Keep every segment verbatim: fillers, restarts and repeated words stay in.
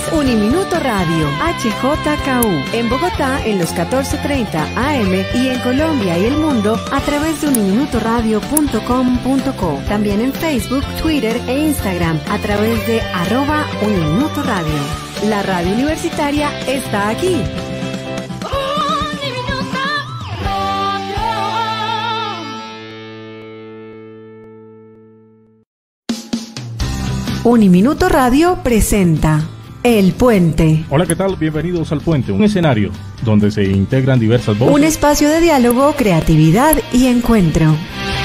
Uniminuto Radio, H J K U, en Bogotá en los catorce treinta A M y en Colombia y el mundo a través de uniminuto radio punto com punto co. También en Facebook, Twitter e Instagram a través de arroba Uniminuto Radio. La radio universitaria está aquí. Uniminuto Radio presenta El Puente. Hola, ¿qué tal? Bienvenidos al Puente, un escenario donde se integran diversas voces. Un espacio de diálogo, creatividad y encuentro.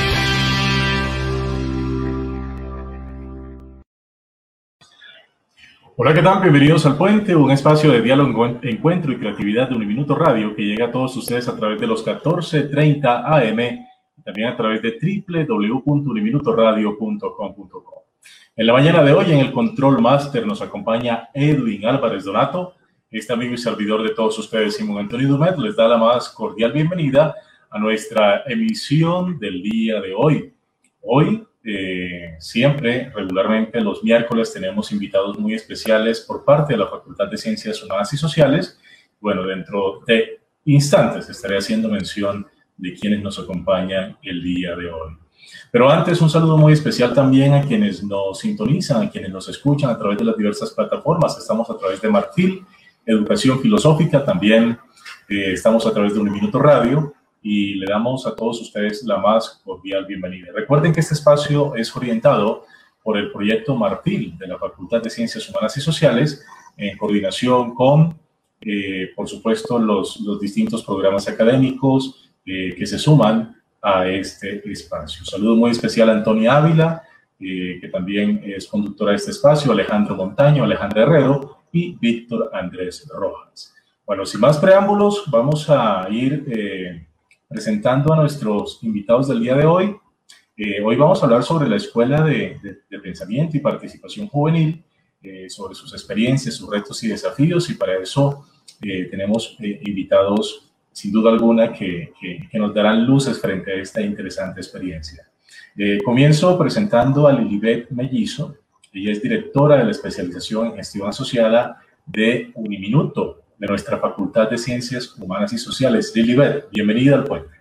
Hola, ¿qué tal? Bienvenidos al Puente, un espacio de diálogo, encuentro y creatividad de Uniminuto Radio que llega a todos ustedes a través de los catorce treinta A M y también a través de doble u doble u doble u punto uniminuto radio punto com punto co. En la mañana de hoy, en el Control Master, nos acompaña Edwin Álvarez Donato. Este amigo y servidor de todos ustedes, Simón Antonio Dumet, les da la más cordial bienvenida a nuestra emisión del día de hoy. Hoy, eh, siempre, regularmente, los miércoles tenemos invitados muy especiales por parte de la Facultad de Ciencias Humanas y Sociales. Bueno, dentro de instantes estaré haciendo mención de quienes nos acompañan el día de hoy. Pero antes, un saludo muy especial también a quienes nos sintonizan, a quienes nos escuchan a través de las diversas plataformas. Estamos a través de Marfil, Educación Filosófica, también eh, estamos a través de Uniminuto Radio y le damos a todos ustedes la más cordial bienvenida. Recuerden que este espacio es orientado por el proyecto Marfil de la Facultad de Ciencias Humanas y Sociales en coordinación con, eh, por supuesto, los, los distintos programas académicos eh, que se suman a este espacio. Un saludo muy especial a Antonia Ávila, eh, que también es conductora de este espacio, Alejandro Montaño, Alejandra Herrero y Víctor Andrés Rojas. Bueno, sin más preámbulos, vamos a ir eh, presentando a nuestros invitados del día de hoy. Eh, hoy vamos a hablar sobre la Escuela de, de, de Pensamiento y Participación Juvenil, eh, sobre sus experiencias, sus retos y desafíos, y para eso eh, tenemos eh, invitados sin duda alguna, que, que, que nos darán luces frente a esta interesante experiencia. Eh, comienzo presentando a Lilibet Mellizo. Ella es directora de la especialización en gestión asociada de Uniminuto, de nuestra Facultad de Ciencias Humanas y Sociales. Lilibet, bienvenida al Puente.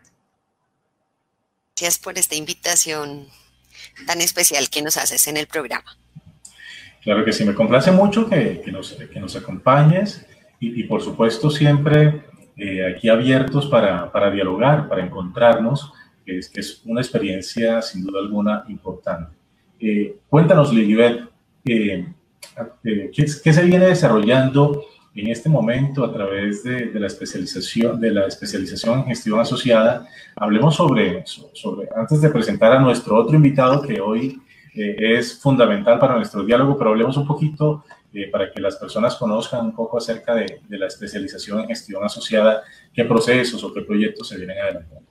Gracias por esta invitación tan especial que nos haces en el programa. Claro que sí, me complace mucho que, que, nos, que nos acompañes y, y por supuesto siempre Eh, aquí abiertos para, para dialogar, para encontrarnos, que es, que es una experiencia sin duda alguna importante. Eh, cuéntanos, Lilibet, eh, eh, ¿qué, ¿qué se viene desarrollando en este momento a través de, de, la, especialización, de la especialización en gestión asociada? Hablemos sobre eso, sobre, antes de presentar a nuestro otro invitado que hoy eh, es fundamental para nuestro diálogo, pero hablemos un poquito Eh, para que las personas conozcan un poco acerca de, de la especialización en gestión asociada, qué procesos o qué proyectos se vienen adelantando.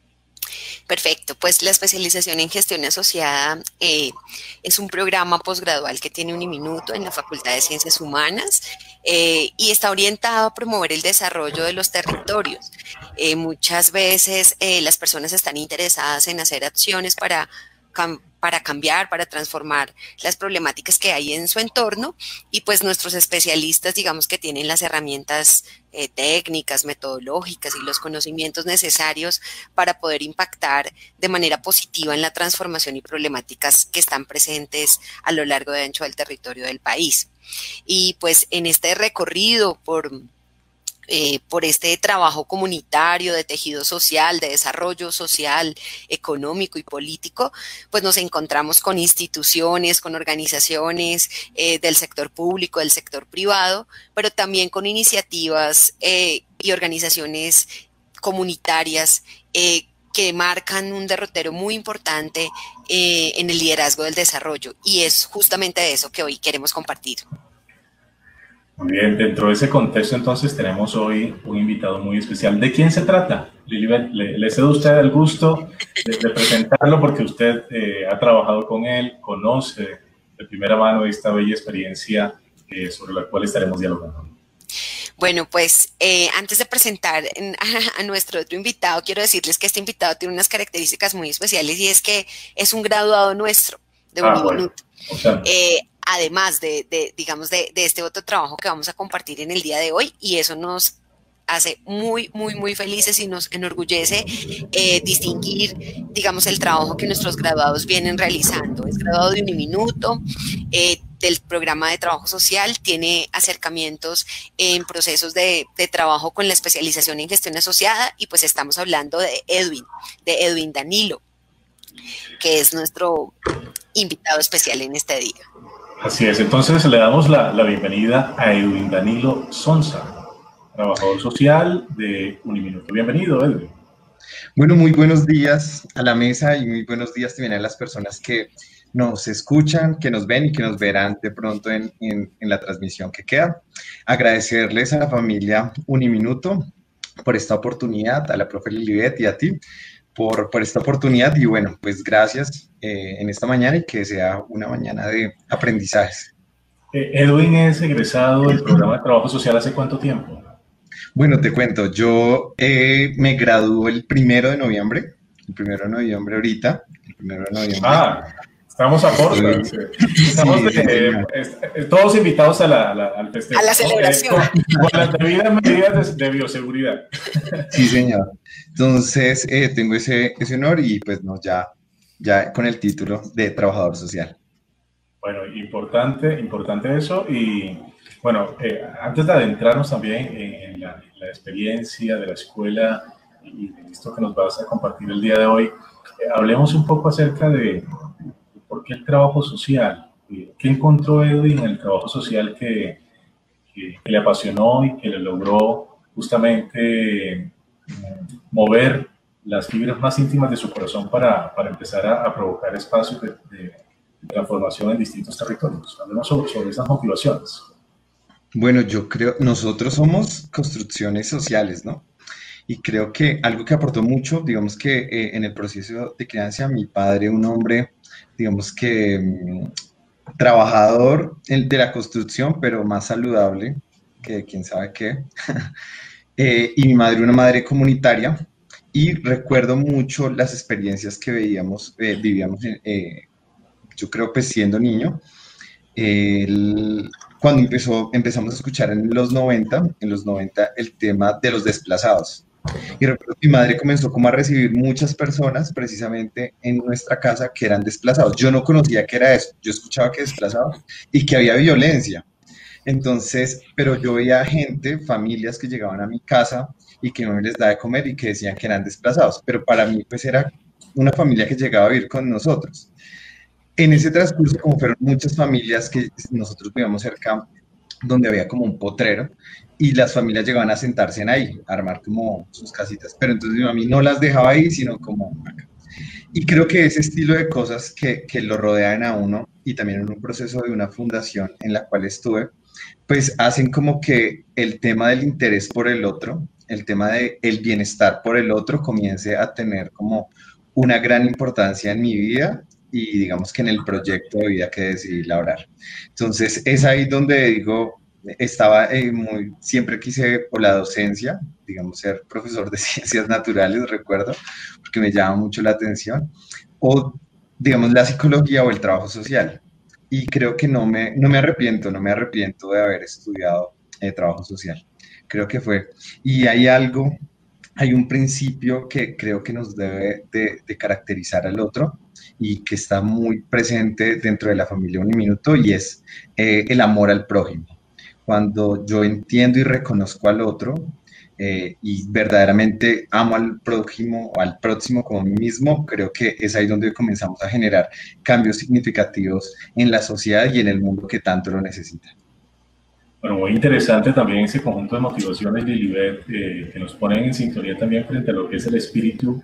Perfecto, pues la especialización en gestión asociada eh, es un programa posgradual que tiene Uniminuto en la Facultad de Ciencias Humanas eh, y está orientado a promover el desarrollo de los territorios. Eh, muchas veces eh, las personas están interesadas en hacer acciones para para cambiar, para transformar las problemáticas que hay en su entorno y pues nuestros especialistas, digamos que tienen las herramientas eh, técnicas, metodológicas y los conocimientos necesarios para poder impactar de manera positiva en la transformación y problemáticas que están presentes a lo largo y ancho del territorio del país. Y pues en este recorrido por... Eh, por este trabajo comunitario de tejido social, de desarrollo social, económico y político, pues nos encontramos con instituciones, con organizaciones eh, del sector público, del sector privado, pero también con iniciativas eh, y organizaciones comunitarias eh, que marcan un derrotero muy importante eh, en el liderazgo del desarrollo, y es justamente de eso que hoy queremos compartir. Muy bien, dentro de ese contexto entonces tenemos hoy un invitado muy especial. ¿De quién se trata? Lilibet, le, le cedo a usted el gusto de, de presentarlo porque usted eh, ha trabajado con él, conoce de primera mano esta bella experiencia eh, sobre la cual estaremos dialogando. Bueno, pues eh, antes de presentar a, a nuestro otro invitado, quiero decirles que este invitado tiene unas características muy especiales y es que es un graduado nuestro de Uniminuto. Ah, bueno. O sea, eh, además de, de digamos, de, de este otro trabajo que vamos a compartir en el día de hoy, y eso nos hace muy, muy, muy felices y nos enorgullece eh, distinguir, digamos, el trabajo que nuestros graduados vienen realizando. Es graduado de Uniminuto, eh, del programa de trabajo social, tiene acercamientos en procesos de, de trabajo con la especialización en gestión asociada, y pues estamos hablando de Edwin, de Edwin Danilo, que es nuestro invitado especial en este día. Así es, entonces le damos la, la bienvenida a Edwin Danilo Sonza, trabajador social de Uniminuto. Bienvenido, Edwin. Bueno, muy buenos días a la mesa y muy buenos días también a las personas que nos escuchan, que nos ven y que nos verán de pronto en, en, en la transmisión que queda. Agradecerles a la familia Uniminuto por esta oportunidad, a la profe Lilibet y a ti por, por esta oportunidad, y bueno, pues gracias eh, en esta mañana, y que sea una mañana de aprendizajes. Eh, Edwin es egresado del programa de trabajo social ¿hace cuánto tiempo? Bueno, te cuento, yo eh, me gradué el primero de noviembre, el primero de noviembre ahorita, el primero de noviembre. Ah, estamos a corto. Sí. Estamos sí, de, eh, todos invitados a la, a la, al festejo. A la celebración. Eh, con, con las debidas medidas de, de bioseguridad. Sí, señor. Entonces, eh, tengo ese, ese honor, y pues no, ya, ya con el título de trabajador social. Bueno, importante, importante eso. Y bueno, eh, antes de adentrarnos también en, en, la, en la experiencia de la escuela y de esto que nos vas a compartir el día de hoy, eh, hablemos un poco acerca de, de por qué el trabajo social. ¿Qué encontró Edwin en el trabajo social que, que, que le apasionó y que le logró justamente eh, mover las fibras más íntimas de su corazón para, para empezar a, a provocar espacios de, de, de transformación en distintos territorios? Hablemos sobre, sobre esas motivaciones. Bueno, yo creo, nosotros somos construcciones sociales, ¿no? Y creo que algo que aportó mucho, digamos que eh, en el proceso de crianza, mi padre, un hombre, digamos que um, trabajador de la construcción, pero más saludable que quién sabe qué, eh, y mi madre, una madre comunitaria, y recuerdo mucho las experiencias que veíamos, eh, vivíamos, eh, yo creo pues siendo niño, eh, el, cuando empezó, empezamos a escuchar en los noventa, en los noventa el tema de los desplazados. Y recuerdo que mi madre comenzó como a recibir muchas personas precisamente en nuestra casa que eran desplazados. Yo no conocía qué era eso, yo escuchaba que desplazados y que había violencia. Entonces, pero yo veía gente, familias que llegaban a mi casa y que no me les daba de comer y que decían que eran desplazados. Pero para mí pues era una familia que llegaba a vivir con nosotros. En ese transcurso, como fueron muchas familias que nosotros vivíamos cerca, donde había como un potrero, y las familias llegaban a sentarse en ahí, a armar como sus casitas, pero entonces mi mami no las dejaba ahí, sino como acá. Y creo que ese estilo de cosas que, que lo rodean a uno, y también en un proceso de una fundación en la cual estuve, pues hacen como que el tema del interés por el otro, el tema del bienestar por el otro, comience a tener como una gran importancia en mi vida, y digamos que en el proyecto de vida que decidí labrar. Entonces es ahí donde digo, estaba eh, muy, siempre quise por la docencia, digamos ser profesor de ciencias naturales, recuerdo, porque me llama mucho la atención, o digamos la psicología o el trabajo social. Y creo que no me, no me arrepiento, no me arrepiento de haber estudiado eh, trabajo social. Creo que fue. Y hay algo, hay un principio que creo que nos debe de, de caracterizar al otro, y que está muy presente dentro de la familia Uniminuto, y es eh, el amor al prójimo. Cuando yo entiendo y reconozco al otro eh, y verdaderamente amo al prójimo o al próximo como a mí mismo, creo que es ahí donde comenzamos a generar cambios significativos en la sociedad y en el mundo que tanto lo necesita. Bueno, muy interesante también ese conjunto de motivaciones, Lilibet, eh, que nos ponen en sintonía también frente a lo que es el espíritu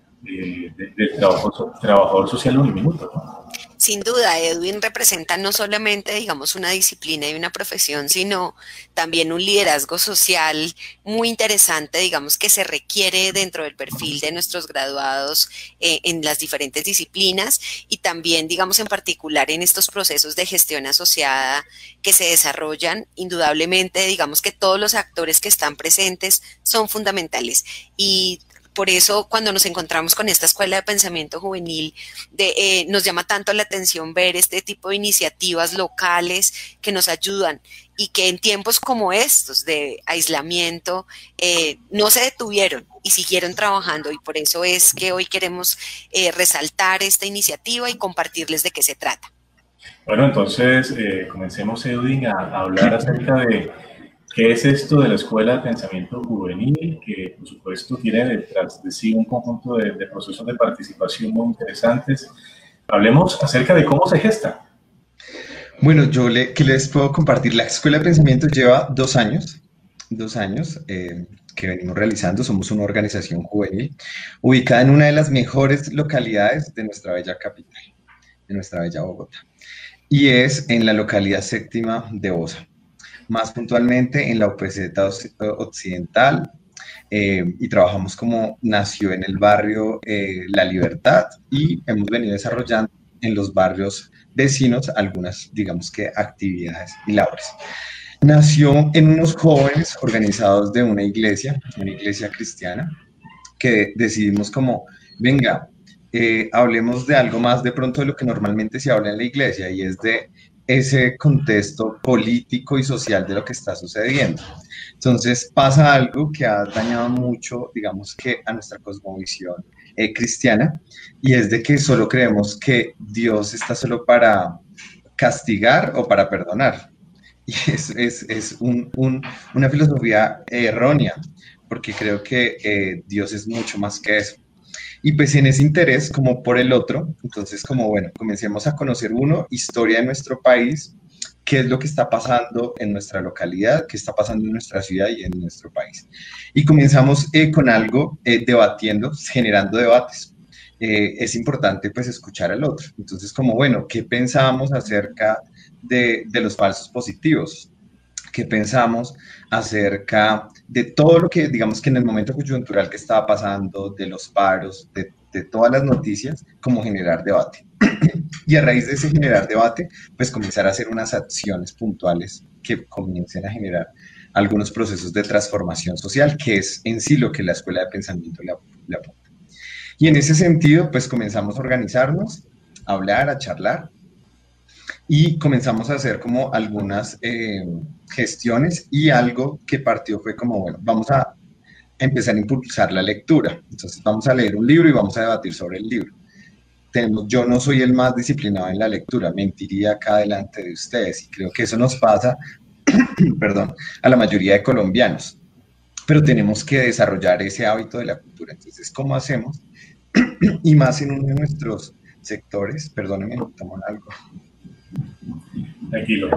del de, de trabajo, trabajador social Uniminuto, ¿no? Sin duda, Edwin representa no solamente, digamos, una disciplina y una profesión, sino también un liderazgo social muy interesante, digamos, que se requiere dentro del perfil de nuestros graduados eh, en las diferentes disciplinas, y también, digamos, en particular en estos procesos de gestión asociada que se desarrollan. Indudablemente, digamos que todos los actores que están presentes son fundamentales, y por eso cuando nos encontramos con esta escuela de pensamiento juvenil, de, eh, nos llama tanto la atención ver este tipo de iniciativas locales que nos ayudan y que en tiempos como estos de aislamiento eh, no se detuvieron y siguieron trabajando, y por eso es que hoy queremos eh, resaltar esta iniciativa y compartirles de qué se trata. Bueno, entonces eh, comencemos, Edwin, a, a hablar acerca de qué es esto de la Escuela de Pensamiento Juvenil, que por supuesto tiene detrás de sí un conjunto de, de procesos de participación muy interesantes. Hablemos acerca de cómo se gesta. Bueno, yo le, ¿qué les puedo compartir? La Escuela de Pensamiento lleva dos años, dos años eh, que venimos realizando. Somos una organización juvenil ubicada en una de las mejores localidades de nuestra bella capital, de nuestra bella Bogotá, y es en la localidad séptima de Bosa, más puntualmente en la U P Z Occidental, eh, y trabajamos como nació en el barrio eh, La Libertad, y hemos venido desarrollando en los barrios vecinos algunas, digamos que, actividades y labores. Nació en unos jóvenes organizados de una iglesia, una iglesia cristiana, que decidimos como, venga, eh, hablemos de algo más de pronto de lo que normalmente se habla en la iglesia, y es de ese contexto político y social de lo que está sucediendo. Entonces pasa algo que ha dañado mucho, digamos que, a nuestra cosmovisión eh, cristiana, y es de que solo creemos que Dios está solo para castigar o para perdonar. Y es, es, es un, un, una filosofía errónea, porque creo que eh, Dios es mucho más que eso. Y pues en ese interés, como por el otro, entonces como bueno, comencemos a conocer uno, historia de nuestro país, qué es lo que está pasando en nuestra localidad, qué está pasando en nuestra ciudad y en nuestro país. Y comenzamos eh, con algo, eh, debatiendo, generando debates. Eh, es importante pues escuchar al otro. Entonces como bueno, ¿qué pensamos acerca de, de los falsos positivos? ¿Qué pensamos acerca de todo lo que, digamos que en el momento coyuntural que estaba pasando, de los paros, de, de todas las noticias, cómo generar debate? Y a raíz de ese generar debate, pues comenzar a hacer unas acciones puntuales que comiencen a generar algunos procesos de transformación social, que es en sí lo que la Escuela de Pensamiento le, le apunta. Y en ese sentido, pues comenzamos a organizarnos, a hablar, a charlar, y comenzamos a hacer como algunas eh, gestiones, y algo que partió fue como, bueno, vamos a empezar a impulsar la lectura. Entonces vamos a leer un libro y vamos a debatir sobre el libro. Tenemos, yo no soy el más disciplinado en la lectura, mentiría acá delante de ustedes, y creo que eso nos pasa, perdón, a la mayoría de colombianos, pero tenemos que desarrollar ese hábito de la cultura. Entonces, ¿cómo hacemos? Y más en uno de nuestros sectores, perdónenme, tomo algo. Tranquilo.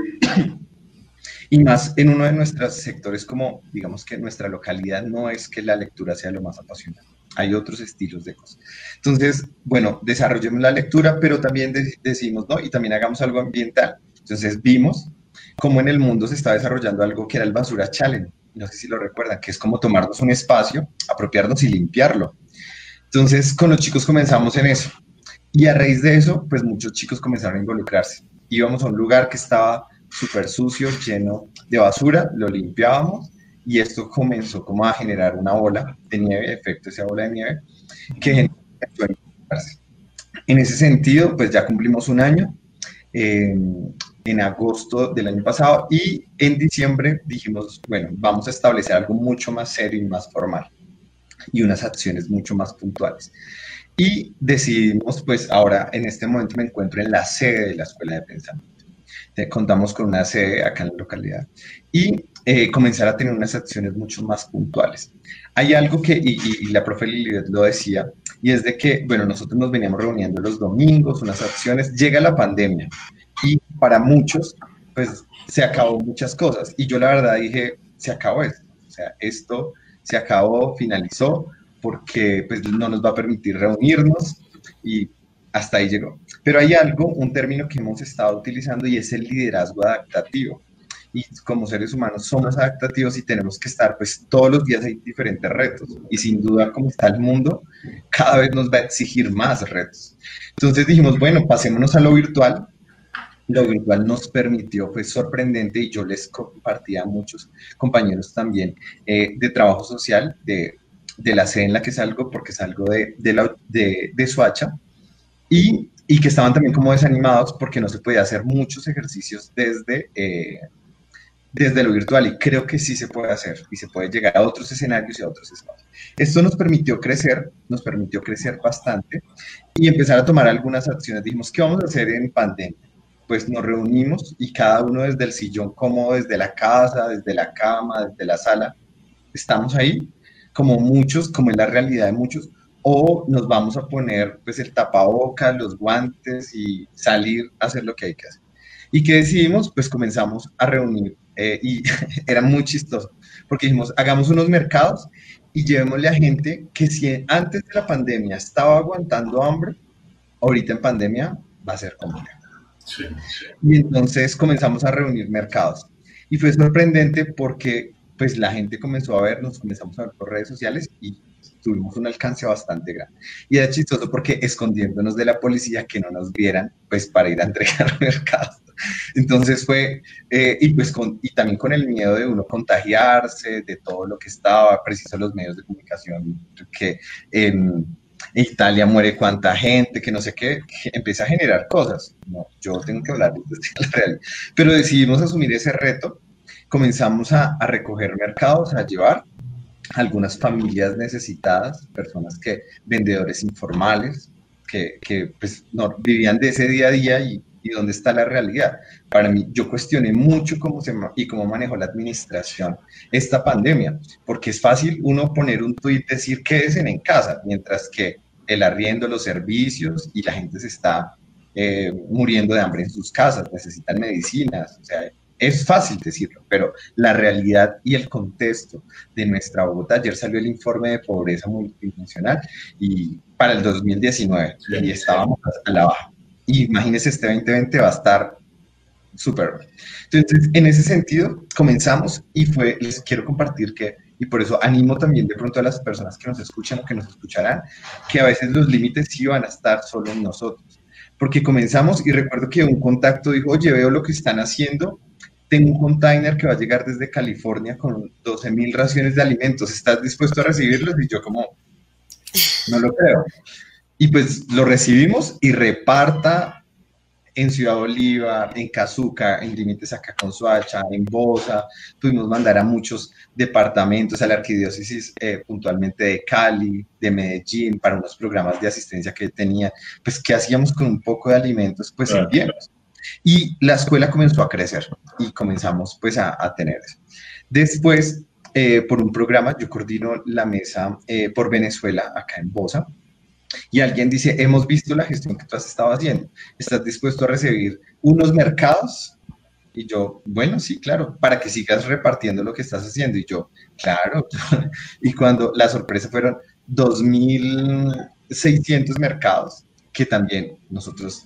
Y más en uno de nuestros sectores, como digamos que nuestra localidad no es que la lectura sea lo más apasionante. Hay otros estilos de cosas. Entonces, bueno, desarrollemos la lectura, pero también de decimos, ¿no? Y también hagamos algo ambiental. Entonces vimos cómo en el mundo se está desarrollando algo que era el Basura Challenge. No sé si lo recuerdan, que es como tomarnos un espacio, apropiarnos y limpiarlo. Entonces, con los chicos comenzamos en eso. Y a raíz de eso, pues muchos chicos comenzaron a involucrarse. Íbamos a un lugar que estaba súper sucio, lleno de basura, lo limpiábamos, y esto comenzó como a generar una bola de nieve, efecto esa bola de nieve, que empezó a involucrarse. En ese sentido, pues ya cumplimos un año, eh, en agosto del año pasado, y en diciembre dijimos, bueno, vamos a establecer algo mucho más serio y más formal, y unas acciones mucho más puntuales. Y decidimos, pues ahora en este momento me encuentro en la sede de la Escuela de Pensamiento. Contamos con una sede acá en la localidad, y eh, comenzar a tener unas acciones mucho más puntuales. Hay algo que, y, y, y la profe Lilibet lo decía, y es de que, bueno, nosotros nos veníamos reuniendo los domingos, unas acciones, llega la pandemia, y para muchos, pues se acabó muchas cosas, y yo la verdad dije, se acabó esto, o sea, esto se acabó, finalizó, porque pues no nos va a permitir reunirnos, y hasta ahí llegó. Pero hay algo, un término que hemos estado utilizando, y es el liderazgo adaptativo. Y como seres humanos somos adaptativos y tenemos que estar, pues todos los días hay diferentes retos. Y sin duda, como está el mundo, cada vez nos va a exigir más retos. Entonces dijimos, bueno, pasémonos a lo virtual. Lo virtual nos permitió, fue sorprendente, y yo les compartía a muchos compañeros también eh, de trabajo social, de de la sede en la que salgo, porque salgo de, de, la, de, de Soacha, y, y que estaban también como desanimados porque no se podía hacer muchos ejercicios desde, eh, desde lo virtual, y creo que sí se puede hacer, y se puede llegar a otros escenarios y a otros espacios. Esto nos permitió crecer, nos permitió crecer bastante, y empezar a tomar algunas acciones. Dijimos, ¿qué vamos a hacer en pandemia? Pues nos reunimos, y cada uno desde el sillón cómodo, desde la casa, desde la cama, desde la sala, estamos ahí, como muchos, como es la realidad de muchos, o nos vamos a poner pues el tapabocas, los guantes y salir a hacer lo que hay que hacer. ¿Y qué decidimos? Pues comenzamos a reunir, eh, y era muy chistoso, porque dijimos, hagamos unos mercados y llevémosle a gente que si antes de la pandemia estaba aguantando hambre, ahorita en pandemia va a ser complejo. Sí, sí. Y entonces comenzamos a reunir mercados. Y fue sorprendente porque pues la gente comenzó a vernos, comenzamos a ver por redes sociales y tuvimos un alcance bastante grande. Y era chistoso porque escondiéndonos de la policía que no nos vieran, pues para ir a entregar mercados. Entonces fue, eh, y pues con, y también con el miedo de uno contagiarse, de todo lo que estaba, preciso los medios de comunicación, que en Italia muere cuánta gente, que no sé qué, que empieza a generar cosas. No, yo tengo que hablar desde la realidad. Pero decidimos asumir ese reto, comenzamos a, a recoger mercados, a llevar algunas familias necesitadas, personas que, vendedores informales, que, que pues no, vivían de ese día a día y, y dónde está la realidad. Para mí, yo cuestioné mucho cómo se y cómo manejó la administración esta pandemia, porque es fácil uno poner un tuit, decir quédense en casa, mientras que el arriendo, los servicios y la gente se está eh, muriendo de hambre en sus casas, necesitan medicinas, o sea, es fácil decirlo, pero la realidad y el contexto de nuestra Bogotá, ayer salió el informe de pobreza multidimensional y para el dos mil diecinueve, sí, y estábamos a la baja. Y imagínense, este veinte veinte va a estar súper. Entonces, en ese sentido, comenzamos y fue, les quiero compartir que, y por eso animo también de pronto a las personas que nos escuchan o que nos escucharán, que a veces los límites sí van a estar solo en nosotros. Porque comenzamos y recuerdo que un contacto dijo, oye, veo lo que están haciendo, tengo un container que va a llegar desde California con doce mil raciones de alimentos, ¿estás dispuesto a recibirlos? Y yo como, no lo creo. Y pues lo recibimos y reparta en Ciudad Bolívar, en Cazuca, en límites acá con Soacha, en Bosa, pudimos mandar a muchos departamentos, a la arquidiócesis eh, puntualmente de Cali, de Medellín, para unos programas de asistencia que tenía, pues ¿qué hacíamos con un poco de alimentos? Pues enviamos. Y la escuela comenzó a crecer y comenzamos pues a, a tener eso. Después, eh, por un programa, yo coordino la mesa eh, por Venezuela acá en Bosa, y alguien dice, hemos visto la gestión que tú has estado haciendo, ¿estás dispuesto a recibir unos mercados? Y yo, bueno, sí, claro, para que sigas repartiendo lo que estás haciendo. Y yo, claro. Y cuando la sorpresa fueron dos mil seiscientos mercados, que también nosotros...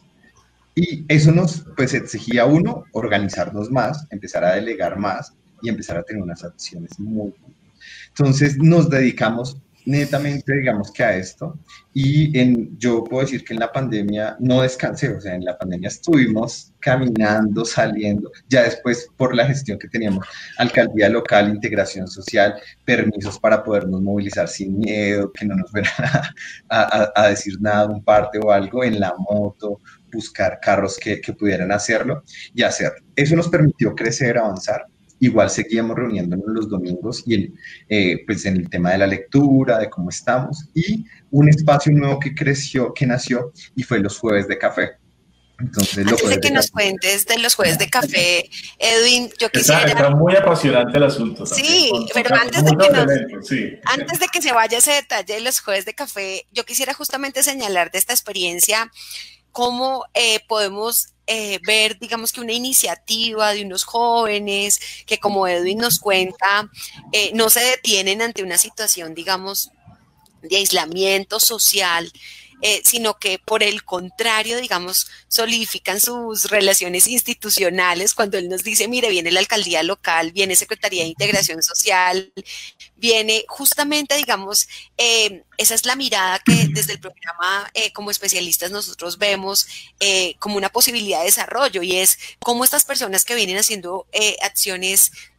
Y eso nos pues, exigía, uno, organizarnos más, empezar a delegar más y empezar a tener unas acciones muy... Entonces nos dedicamos netamente, digamos que a esto, y en, yo puedo decir que en la pandemia no descansé, o sea, en la pandemia estuvimos caminando, saliendo, ya después por la gestión que teníamos, alcaldía local, integración social, permisos para podernos movilizar sin miedo, que no nos fueran a, a, a decir nada, un parte o algo, en la moto, buscar carros que, que pudieran hacerlo y hacerlo. Eso nos permitió crecer, avanzar. Igual seguíamos reuniéndonos los domingos y en, eh, pues en el tema de la lectura, de cómo estamos, y un espacio nuevo que creció, que nació, y fue los jueves de café. Entonces, antes de que de nos café. cuentes de los jueves de café, Edwin, yo quisiera... Está, está muy apasionante el asunto. También, sí, con, pero con, antes, con de que nos, elementos, sí. antes de que se vaya ese detalle de los jueves de café, yo quisiera justamente señalar de esta experiencia cómo eh, podemos eh, ver, digamos que una iniciativa de unos jóvenes que, como Edwin nos cuenta, eh, no se detienen ante una situación, digamos, de aislamiento social, eh, sino que por el contrario, digamos, solidifican sus relaciones institucionales cuando él nos dice, mire, viene la alcaldía local, viene Secretaría de Integración Social, viene justamente, digamos, eh, esa es la mirada que desde el programa eh, como especialistas nosotros vemos eh, como una posibilidad de desarrollo, y es cómo estas personas que vienen haciendo eh, acciones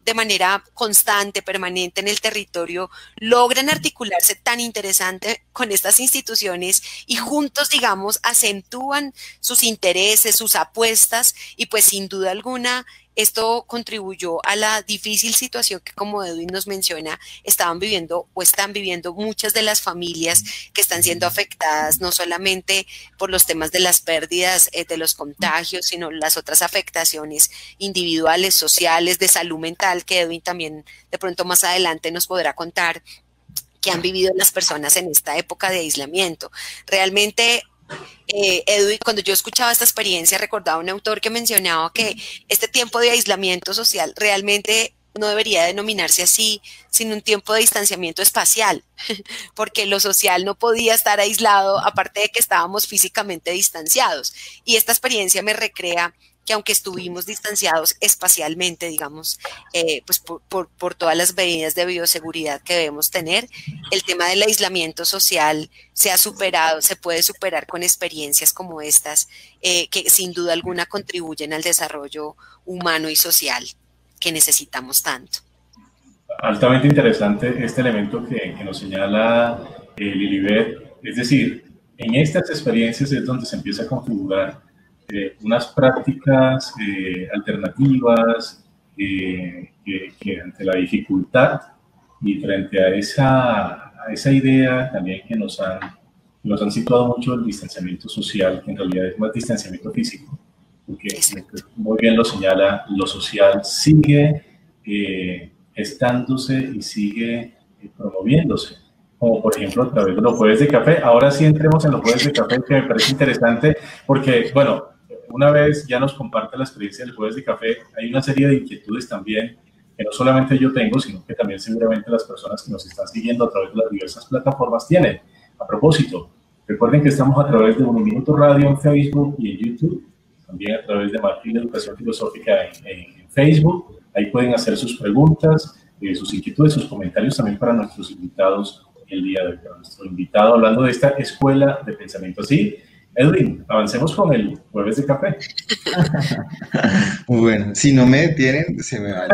de manera constante, permanente en el territorio, logran articularse tan interesante con estas instituciones y juntos, digamos, acentúan sus intereses, sus apuestas y pues sin duda alguna esto contribuyó a la difícil situación que, como Edwin nos menciona, estaban viviendo o están viviendo muchas de las familias que están siendo afectadas no solamente por los temas de las pérdidas, eh, de los contagios, sino las otras afectaciones individuales, sociales, de salud mental, que Edwin también de pronto más adelante nos podrá contar, que han vivido las personas en esta época de aislamiento. Realmente, Eh, Edwin, cuando yo escuchaba esta experiencia, recordaba un autor que mencionaba que este tiempo de aislamiento social realmente no debería denominarse así, sino un tiempo de distanciamiento espacial, porque lo social no podía estar aislado, aparte de que estábamos físicamente distanciados. Y esta experiencia me recrea que aunque estuvimos distanciados espacialmente, digamos, eh, pues por, por, por todas las medidas de bioseguridad que debemos tener, el tema del aislamiento social se ha superado, se puede superar con experiencias como estas, eh, que sin duda alguna contribuyen al desarrollo humano y social que necesitamos tanto. Altamente interesante este elemento que, que nos señala eh, Lilibet, es decir, en estas experiencias es donde se empieza a configurar Eh, unas prácticas eh, alternativas eh, que, que ante la dificultad y frente a esa, a esa idea también que nos han, nos han situado mucho el distanciamiento social, que en realidad es más distanciamiento físico, porque muy bien lo señala, lo social sigue eh, estándose y sigue eh, promoviéndose, como por ejemplo a través de los jueves de café. Ahora sí entremos en los jueves de café, que me parece interesante, porque, bueno, una vez ya nos comparte la experiencia del jueves de café, hay una serie de inquietudes también que no solamente yo tengo, sino que también seguramente las personas que nos están siguiendo a través de las diversas plataformas tienen. A propósito, recuerden que estamos a través de Uniminuto Radio en Facebook y en YouTube, también a través de Marfil Educación Filosófica en, en, en Facebook. Ahí pueden hacer sus preguntas, eh, sus inquietudes, sus comentarios también para nuestros invitados el día de hoy. Nuestro invitado hablando de esta escuela de pensamiento. Así, Edwin, avancemos con el jueves de café. Bueno, si no me detienen, se me va.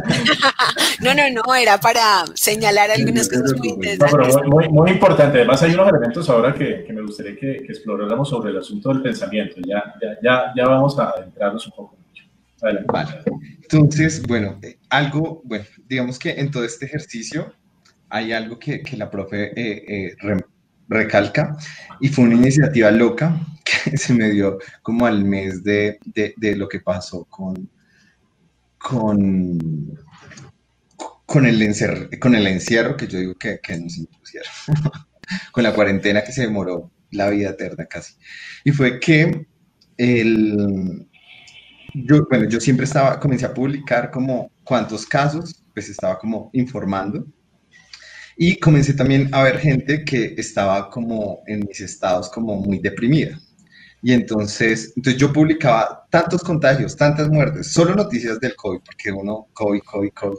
No, no, no, era para señalar algunas sí, cosas muy interesantes. No, pero muy, muy importante. Además, hay unos elementos ahora que, que me gustaría que, que exploráramos sobre el asunto del pensamiento. Ya, ya, ya, ya vamos a adentrarnos un poco mucho. Adelante. Vale. Entonces, bueno, eh, algo, bueno, digamos que en todo este ejercicio hay algo que, que la profe eh, eh, re, recalca, y fue una iniciativa loca que se me dio como al mes de, de, de lo que pasó con, con, con, el encer, con el encierro, que yo digo que, que nos impusieron, con la cuarentena que se demoró la vida eterna casi. Y fue que el, yo, bueno, yo siempre estaba, comencé a publicar como cuántos casos, pues estaba como informando. Y comencé también a ver gente que estaba como en mis estados como muy deprimida. Y entonces, entonces yo publicaba tantos contagios, tantas muertes, solo noticias del COVID, porque uno, COVID, COVID, COVID.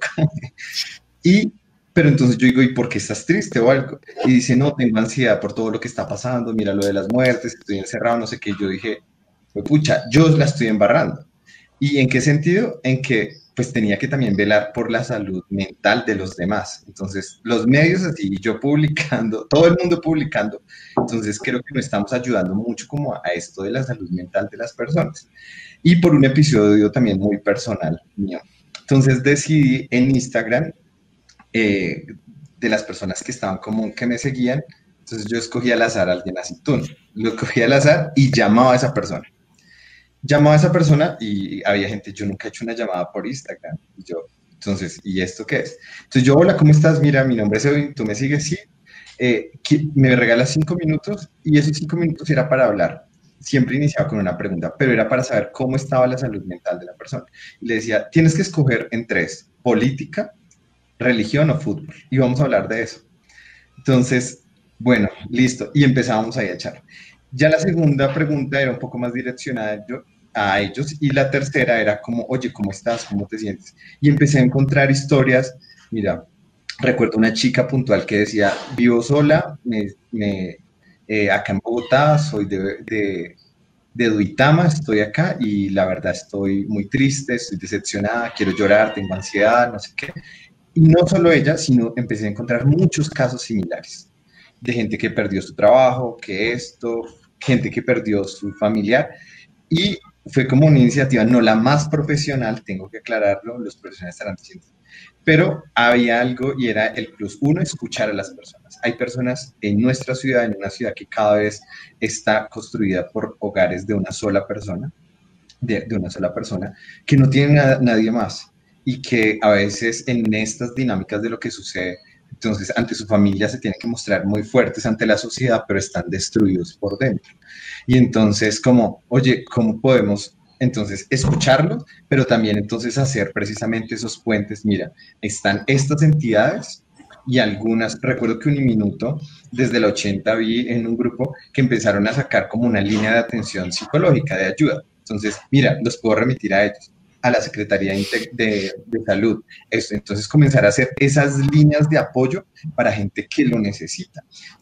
Y, pero entonces yo digo, ¿y por qué estás triste o algo? Y dice, no, tengo ansiedad por todo lo que está pasando, mira lo de las muertes, estoy encerrado, no sé qué. Yo dije, pues pucha, yo la estoy embarrando. ¿Y en qué sentido? En que pues tenía que también velar por la salud mental de los demás. Entonces, los medios así, yo publicando, todo el mundo publicando, entonces creo que nos estamos ayudando mucho como a esto de la salud mental de las personas. Y por un episodio también muy personal mío. Entonces decidí en Instagram, eh, de las personas que estaban como que me seguían, entonces yo escogí al azar a alguien así, tú, lo escogí al azar y llamaba a esa persona. Llamaba a esa persona y había gente, yo nunca he hecho una llamada por Instagram. Y yo, entonces, ¿y esto qué es? Entonces yo, hola, ¿cómo estás? Mira, mi nombre es Edwin, ¿tú me sigues? Sí. Eh, me regalas cinco minutos y esos cinco minutos era para hablar. Siempre iniciaba con una pregunta, pero era para saber cómo estaba la salud mental de la persona. Y le decía, tienes que escoger en tres, política, religión o fútbol. Y vamos a hablar de eso. Entonces, bueno, listo. Y empezábamos ahí a echar. Ya la segunda pregunta era un poco más direccionada yo, a ellos, y la tercera era como, oye, ¿cómo estás? ¿Cómo te sientes? Y empecé a encontrar historias. Mira, recuerdo una chica puntual que decía, vivo sola, me, me, eh, acá en Bogotá, soy de, de, de Duitama, estoy acá y la verdad estoy muy triste, estoy decepcionada, quiero llorar, tengo ansiedad, no sé qué. Y no solo ella, sino empecé a encontrar muchos casos similares de gente que perdió su trabajo, que esto, gente que perdió su familiar. Y fue como una iniciativa, no la más profesional, tengo que aclararlo, los profesionales estarán diciendo, pero había algo y era el plus uno, escuchar a las personas. Hay personas en nuestra ciudad, en una ciudad que cada vez está construida por hogares de una sola persona, de, de una sola persona, que no tienen a nadie más y que a veces en estas dinámicas de lo que sucede, entonces ante su familia se tienen que mostrar muy fuertes ante la sociedad, pero están destruidos por dentro. Y entonces como, oye, ¿cómo podemos entonces escucharlos, pero también entonces hacer precisamente esos puentes? Mira, están estas entidades y algunas, recuerdo que Uniminuto desde el ochenta vi en un grupo que empezaron a sacar como una línea de atención psicológica, de ayuda. Entonces, mira, los puedo remitir a ellos, a la Secretaría de, de, de Salud. Esto, entonces comenzar a hacer esas líneas de apoyo para gente que lo necesita.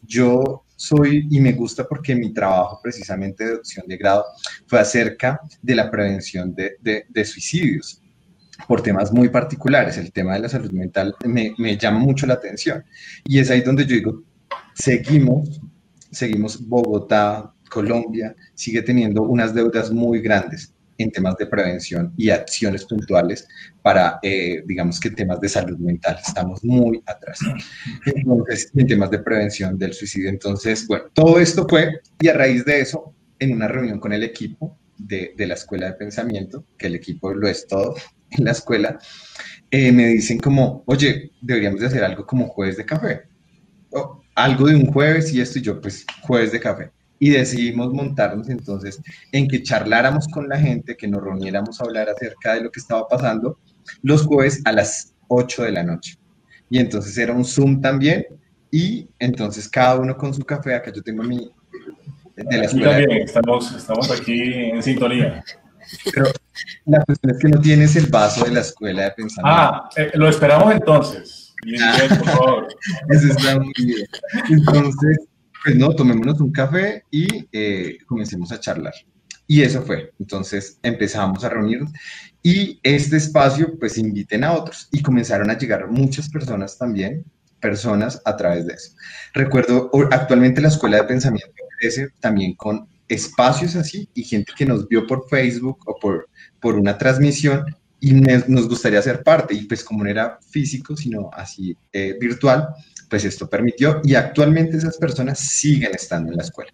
Yo soy, y me gusta porque mi trabajo precisamente de opción de grado fue acerca de la prevención de, de, de suicidios por temas muy particulares. El tema de la salud mental me, me llama mucho la atención y es ahí donde yo digo, seguimos, seguimos Bogotá, Colombia, sigue teniendo unas deudas muy grandes en temas de prevención y acciones puntuales para, eh, digamos que temas de salud mental. Estamos muy atrás. Entonces, en temas de prevención del suicidio. Entonces, bueno, todo esto fue, y a raíz de eso, en una reunión con el equipo de, de la Escuela de Pensamiento, que el equipo lo es todo en la escuela, eh, me dicen como, oye, deberíamos de hacer algo como jueves de café. O algo de un jueves y esto, y yo, pues, jueves de café. Y decidimos montarnos entonces en que charláramos con la gente, que nos reuniéramos a hablar acerca de lo que estaba pasando los jueves a las ocho de la noche. Y entonces era un Zoom también, y entonces cada uno con su café. Acá yo tengo mi... de la escuela. Aquí también, estamos, estamos aquí en sintonía. Pero la cuestión es que no tienes el vaso de la Escuela de Pensamiento. Ah, eh, lo esperamos entonces. Bien, por favor. Eso está muy bien. Entonces... pues no, tomémonos un café y eh, comencemos a charlar. Y eso fue. Entonces empezamos a reunirnos y este espacio, pues inviten a otros. Y comenzaron a llegar muchas personas también, personas a través de eso. Recuerdo, actualmente la Escuela de Pensamiento crece también con espacios así y gente que nos vio por Facebook o por, por una transmisión y nos gustaría ser parte. Y pues como no era físico, sino así eh, virtual, pues esto permitió, y actualmente esas personas siguen estando en la escuela.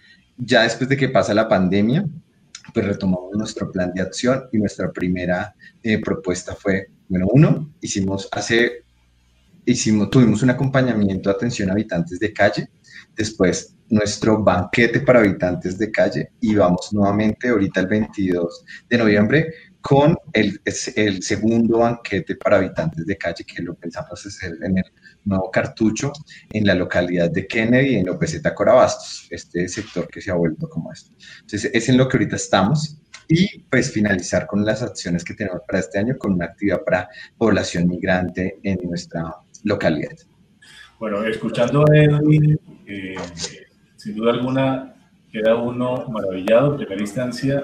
Ya después de que pasa la pandemia, pues retomamos nuestro plan de acción y nuestra primera eh, propuesta fue, bueno, uno, hicimos hace, hicimos, tuvimos un acompañamiento de atención a habitantes de calle, después nuestro banquete para habitantes de calle, y vamos nuevamente ahorita el veintidós de noviembre con el, el segundo banquete para habitantes de calle, que lo pensamos hacer en el nuevo Cartucho, en la localidad de Kennedy, en López de Corabastos, este sector que se ha vuelto como esto. Entonces, es en lo que ahorita estamos, y pues finalizar con las acciones que tenemos para este año, con una actividad para población migrante en nuestra localidad. Bueno, escuchando a Edwin, eh, sin duda alguna queda uno maravillado en primera instancia,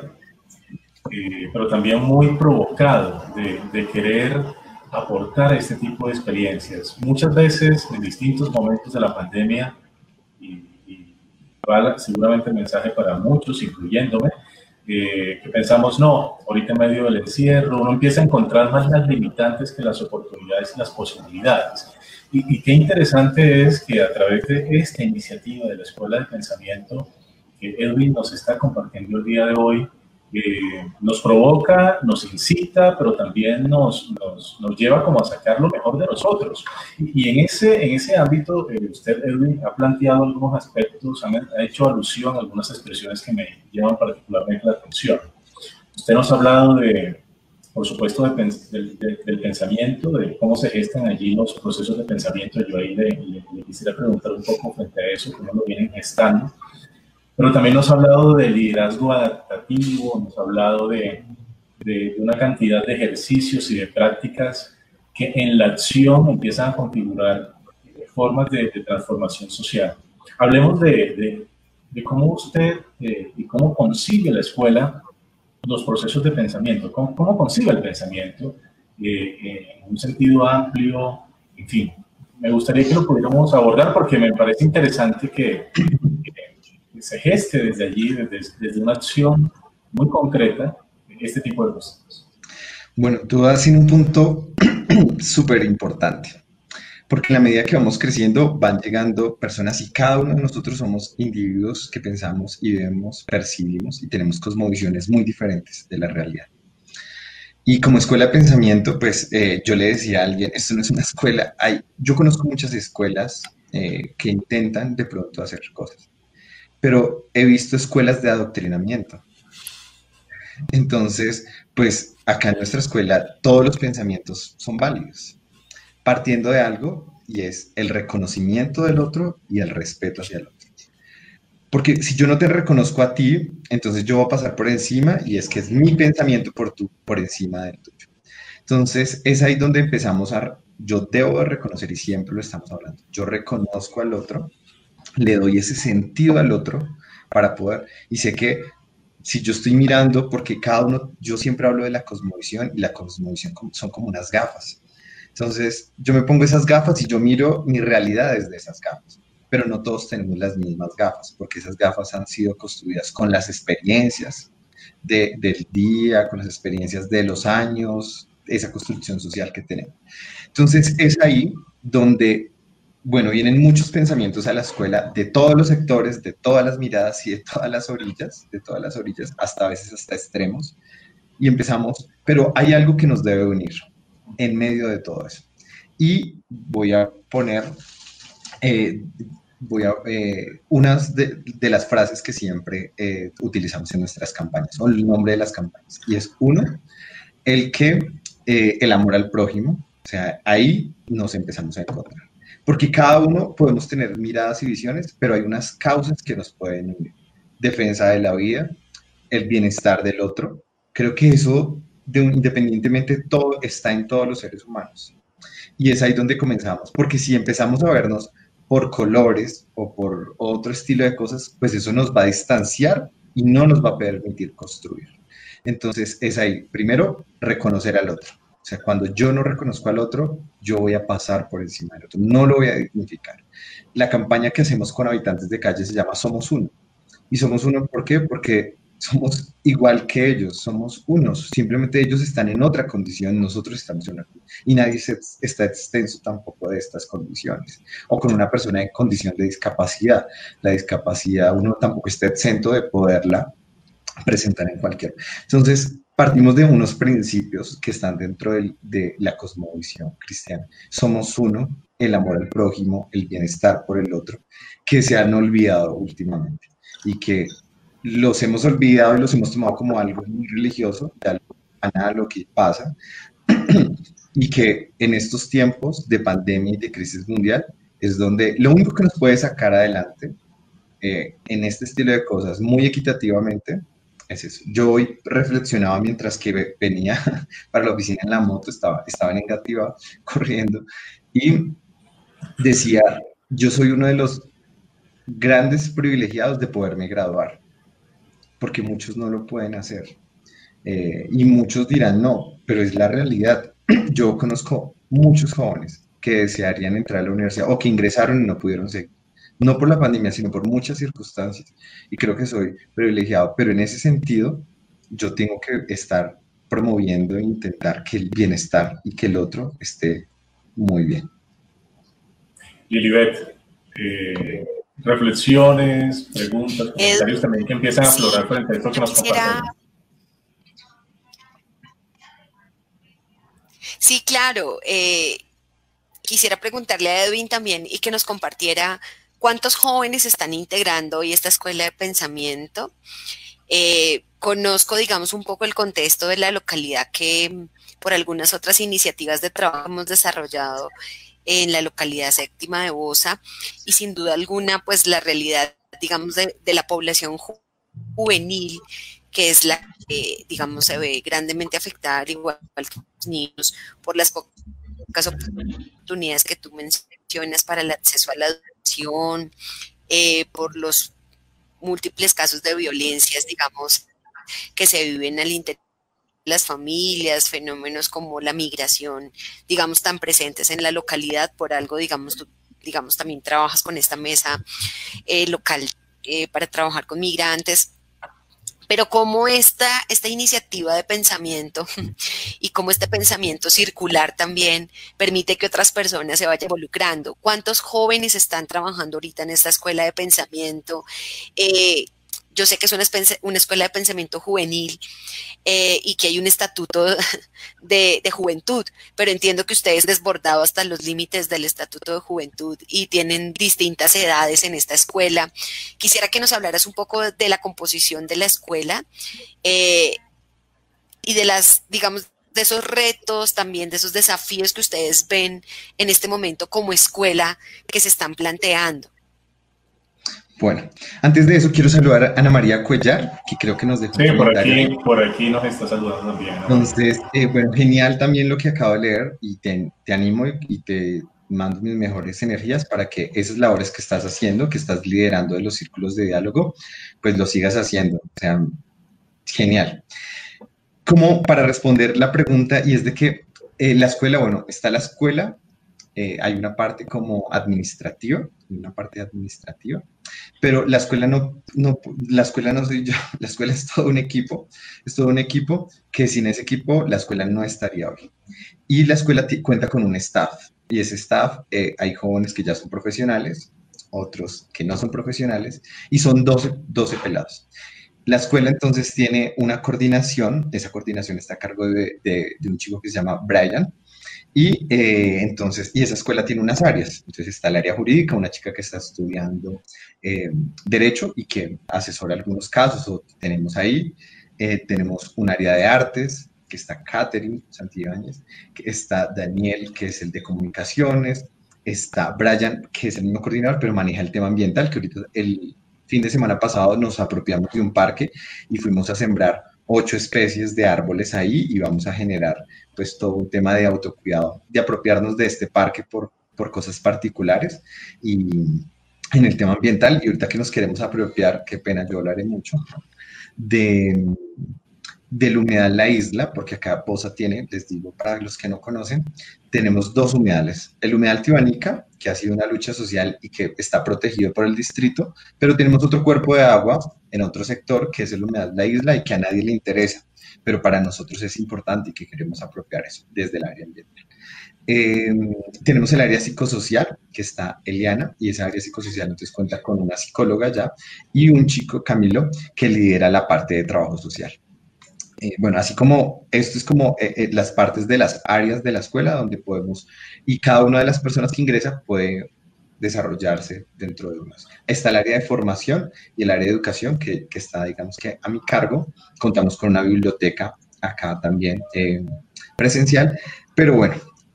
eh, pero también muy provocado de, de querer aportar este tipo de experiencias. Muchas veces, en distintos momentos de la pandemia, y, y va seguramente el mensaje para muchos, incluyéndome, eh, que pensamos, no, ahorita en medio del encierro, uno empieza a encontrar más las limitantes que las oportunidades y las posibilidades. Y, y qué interesante es que a través de esta iniciativa de la Escuela de Pensamiento que Edwin nos está compartiendo el día de hoy, Eh, nos provoca, nos incita, pero también nos, nos, nos lleva como a sacar lo mejor de nosotros. Y, y en, ese, en ese ámbito, eh, usted, Edwin, ha planteado algunos aspectos, ha, ha hecho alusión a algunas expresiones que me llevan particularmente la atención. Usted nos ha hablado de, por supuesto, de, de, de, del pensamiento, de cómo se gestan allí los procesos de pensamiento. Yo ahí le, le, le quisiera preguntar un poco frente a eso, cómo lo vienen gestando. Pero también nos ha hablado de liderazgo adaptativo, nos ha hablado de, de, de una cantidad de ejercicios y de prácticas que en la acción empiezan a configurar formas de, de transformación social. Hablemos de, de, de cómo usted eh, y cómo concibe la escuela los procesos de pensamiento, cómo, cómo concibe el pensamiento eh, eh, en un sentido amplio, en fin. Me gustaría que lo pudiéramos abordar porque me parece interesante que, que se geste desde allí, desde, desde una acción muy concreta, este tipo de cosas. Bueno, tú das en un punto súper importante, porque en la medida que vamos creciendo van llegando personas y cada uno de nosotros somos individuos que pensamos y vemos, percibimos y tenemos cosmovisiones muy diferentes de la realidad. Y como escuela de pensamiento, pues eh, yo le decía a alguien, esto no es una escuela, hay, yo conozco muchas escuelas eh, que intentan de pronto hacer cosas, pero he visto escuelas de adoctrinamiento. Entonces, pues acá en nuestra escuela todos los pensamientos son válidos, partiendo de algo y es el reconocimiento del otro y el respeto hacia el otro. Porque si yo no te reconozco a ti, entonces yo voy a pasar por encima y es que es mi pensamiento por, tu, por encima del tuyo. Entonces es ahí donde empezamos a, yo debo de reconocer y siempre lo estamos hablando, yo reconozco al otro, le doy ese sentido al otro para poder, y sé que si yo estoy mirando, porque cada uno, yo siempre hablo de la cosmovisión y la cosmovisión son como unas gafas. Entonces yo me pongo esas gafas y yo miro mi realidad desde esas gafas. Pero no todos tenemos las mismas gafas, porque esas gafas han sido construidas con las experiencias de, del día, con las experiencias de los años, esa construcción social que tenemos. Entonces es ahí donde, bueno, vienen muchos pensamientos a la escuela de todos los sectores, de todas las miradas y de todas las orillas, de todas las orillas, hasta a veces hasta extremos, y empezamos, pero hay algo que nos debe unir en medio de todo eso. Y voy a poner... Eh, voy a, eh, unas de, de las frases que siempre eh, utilizamos en nuestras campañas, o el nombre de las campañas, y es uno, el que, eh, el amor al prójimo, o sea, ahí nos empezamos a encontrar, porque cada uno podemos tener miradas y visiones, pero hay unas causas que nos pueden unir, defensa de la vida, el bienestar del otro, creo que eso, de un, independientemente, todo está en todos los seres humanos, y es ahí donde comenzamos, porque si empezamos a vernos por colores o por otro estilo de cosas, pues eso nos va a distanciar y no nos va a permitir construir. Entonces es ahí, primero, reconocer al otro. O sea, cuando yo no reconozco al otro, yo voy a pasar por encima del otro, no lo voy a dignificar. La campaña que hacemos con habitantes de calle se llama Somos Uno. Y somos uno, ¿por qué? Porque somos igual que ellos, somos unos, simplemente ellos están en otra condición, nosotros estamos en una condición, y nadie se, está extenso tampoco de estas condiciones, o con una persona en condición de discapacidad, la discapacidad uno tampoco está exento de poderla presentar en cualquier. Entonces, partimos de unos principios que están dentro de, de la cosmovisión cristiana, somos uno, el amor al prójimo, el bienestar por el otro, que se han olvidado últimamente, y que los hemos olvidado y los hemos tomado como algo muy religioso, de algo a lo que pasa, y que en estos tiempos de pandemia y de crisis mundial es donde lo único que nos puede sacar adelante eh, en este estilo de cosas muy equitativamente es eso. Yo hoy reflexionaba mientras que venía para la oficina en la moto, estaba, estaba en Engativá corriendo y decía, yo soy uno de los grandes privilegiados de poderme graduar, porque muchos no lo pueden hacer. Eh, y muchos dirán no, pero es la realidad. Yo conozco muchos jóvenes que desearían entrar a la universidad o que ingresaron y no pudieron seguir. No por la pandemia, sino por muchas circunstancias. Y creo que soy privilegiado, pero en ese sentido yo tengo que estar promoviendo e intentar que el bienestar y que el otro esté muy bien. Lilibet, eh, reflexiones, preguntas, comentarios Edu, también que empiezan a aflorar sí, frente a esto que nos quisiera, comparten. sí, claro. Eh, quisiera preguntarle a Edwin también y que nos compartiera cuántos jóvenes están integrando hoy esta escuela de pensamiento. Eh, conozco, digamos, un poco el contexto de la localidad que por algunas otras iniciativas de trabajo hemos desarrollado en la localidad séptima de Bosa y sin duda alguna, pues la realidad, digamos, de, de la población ju juvenil, que es la que, digamos, se ve grandemente afectada, igual que los niños, por las pocas oportunidades que tú mencionas para el acceso a la educación, eh, por los múltiples casos de violencias, digamos, que se viven al interior de las familias, fenómenos como la migración, digamos, tan presentes en la localidad. Por algo, digamos, tú, digamos, también trabajas con esta mesa eh, local eh, para trabajar con migrantes. Pero cómo esta, esta iniciativa de pensamiento y cómo este pensamiento circular también permite que otras personas se vayan involucrando. ¿Cuántos jóvenes están trabajando ahorita en esta escuela de pensamiento? Eh, yo sé que es una, una escuela de pensamiento juvenil eh, y que hay un estatuto de, de juventud, pero entiendo que ustedes han desbordado hasta los límites del estatuto de juventud y tienen distintas edades en esta escuela. Quisiera que nos hablaras un poco de la composición de la escuela eh, y de las, digamos, de esos retos, también de esos desafíos que ustedes ven en este momento como escuela que se están planteando. Bueno, antes de eso quiero saludar a Ana María Cuellar, que creo que nos dejó sí, un comentario. Por aquí, por aquí nos está saludando también. ¿No? Entonces, eh, bueno, genial también lo que acabo de leer y te, te animo y, y te mando mis mejores energías para que esas labores que estás haciendo, que estás liderando de los círculos de diálogo, pues lo sigas haciendo. O sea, genial. Como para responder la pregunta, y es de que eh, la escuela, bueno, está la escuela, eh, hay una parte como administrativa, una parte administrativa, pero la escuela no, no, la escuela no soy yo, la escuela es todo un equipo, es todo un equipo que sin ese equipo la escuela no estaría hoy. Y la escuela cuenta con un staff, y ese staff, eh, hay jóvenes que ya son profesionales, otros que no son profesionales, y son doce, doce pelados. La escuela entonces tiene una coordinación, esa coordinación está a cargo de, de, de un chico que se llama Brian, y eh, entonces, y esa escuela tiene unas áreas. Entonces está el área jurídica, una chica que está estudiando eh, Derecho y que asesora algunos casos, o tenemos ahí. Eh, tenemos un área de artes, que está Catherine Santibáñez, que está Daniel, que es el de comunicaciones, está Brian, que es el mismo coordinador, pero maneja el tema ambiental, que ahorita el fin de semana pasado nos apropiamos de un parque y fuimos a sembrar ocho especies de árboles ahí y vamos a generar pues todo un tema de autocuidado, de apropiarnos de este parque por, por cosas particulares y en el tema ambiental. Y ahorita que nos queremos apropiar, qué pena, yo hablaré mucho, de, del humedal La Isla, porque acá Poza tiene, les digo para los que no conocen, tenemos dos humedales. El humedal Tibanica, que ha sido una lucha social y que está protegido por el distrito, pero tenemos otro cuerpo de agua en otro sector, que es el humedal La Isla, y que a nadie le interesa, pero para nosotros es importante y que queremos apropiar eso desde el área ambiental. Eh, tenemos el área psicosocial, que está Eliana, y esa área psicosocial entonces cuenta con una psicóloga ya y un chico, Camilo, que lidera la parte de trabajo social. Eh, bueno, así como esto es como eh, eh, las partes de las áreas de la escuela donde podemos, y cada una de las personas que ingresa puede desarrollarse dentro de unas. Está el área de formación y el área de educación que, que está, digamos que a mi cargo. Contamos con una biblioteca acá también eh, presencial, pero bueno,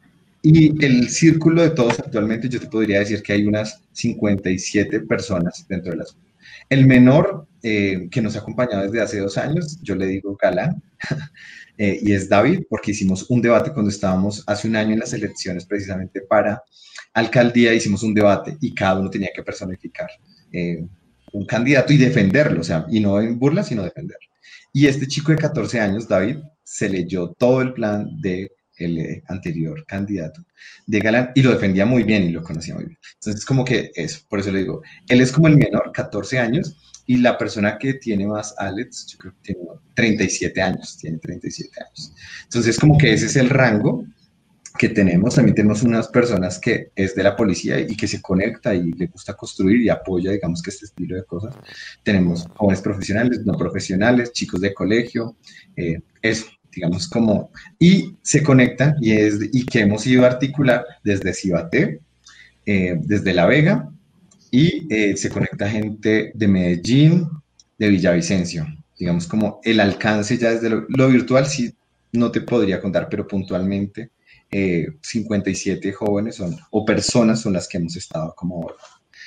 y el círculo de todos actualmente yo te podría decir que hay unas cincuenta y siete personas dentro de la escuela. El menor eh, que nos ha acompañado desde hace dos años, yo le digo Galán, eh, y es David, porque hicimos un debate cuando estábamos hace un año en las elecciones precisamente para alcaldía, hicimos un debate y cada uno tenía que personificar eh, un candidato y defenderlo, o sea, y no en burla, sino defenderlo. Y este chico de catorce años, David, se leyó todo el plan de el eh, anterior candidato de Galán y lo defendía muy bien y lo conocía muy bien. Entonces, como que eso, por eso le digo, él es como el menor, catorce años, y la persona que tiene más, Alex, yo creo que tiene treinta y siete años, tiene treinta y siete años. Entonces, como que ese es el rango que tenemos. También tenemos unas personas que es de la policía y que se conecta y le gusta construir y apoya, digamos, que este estilo de cosas. Tenemos jóvenes profesionales, no profesionales, chicos de colegio, eh, eso. Digamos como, y se conectan y, es, y que hemos ido a articular desde Cibaté, eh, desde La Vega, y eh, se conecta gente de Medellín, de Villavicencio. Digamos como el alcance ya desde lo, lo virtual, sí, no te podría contar, pero puntualmente eh, cincuenta y siete jóvenes son, o personas son las que hemos estado como hoy.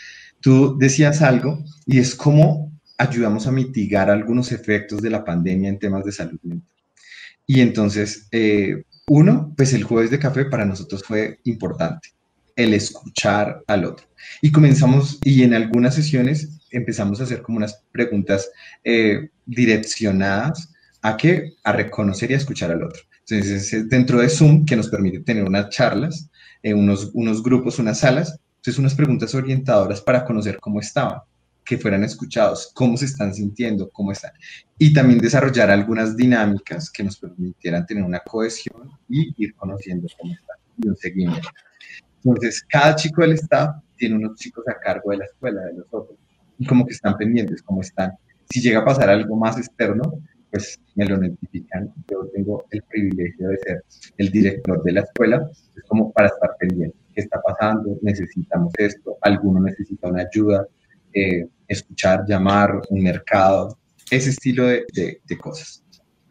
Tú decías algo, y es cómo ayudamos a mitigar algunos efectos de la pandemia en temas de salud mental. Y entonces, eh, uno, pues el jueves de café para nosotros fue importante. el escuchar al otro. Y comenzamos, y en algunas sesiones empezamos a hacer como unas preguntas eh, direccionadas a qué, a reconocer y a escuchar al otro. Entonces, es dentro de Zoom que nos permite tener unas charlas, eh, unos, unos grupos, unas salas, entonces unas preguntas orientadoras para conocer cómo estaban, que fueran escuchados, cómo se están sintiendo, cómo están. Y también desarrollar algunas dinámicas que nos permitieran tener una cohesión y ir conociendo cómo están y un seguimiento. Entonces, cada chico del staff tiene unos chicos a cargo de la escuela, de los otros, y como que están pendientes, cómo están. Si llega a pasar algo más externo, pues me lo notifican. Yo tengo el privilegio de ser el director de la escuela, es como para estar pendiente. ¿Qué está pasando? Necesitamos esto, alguno necesita una ayuda, eh, escuchar, llamar, un mercado, ese estilo de, de, de cosas.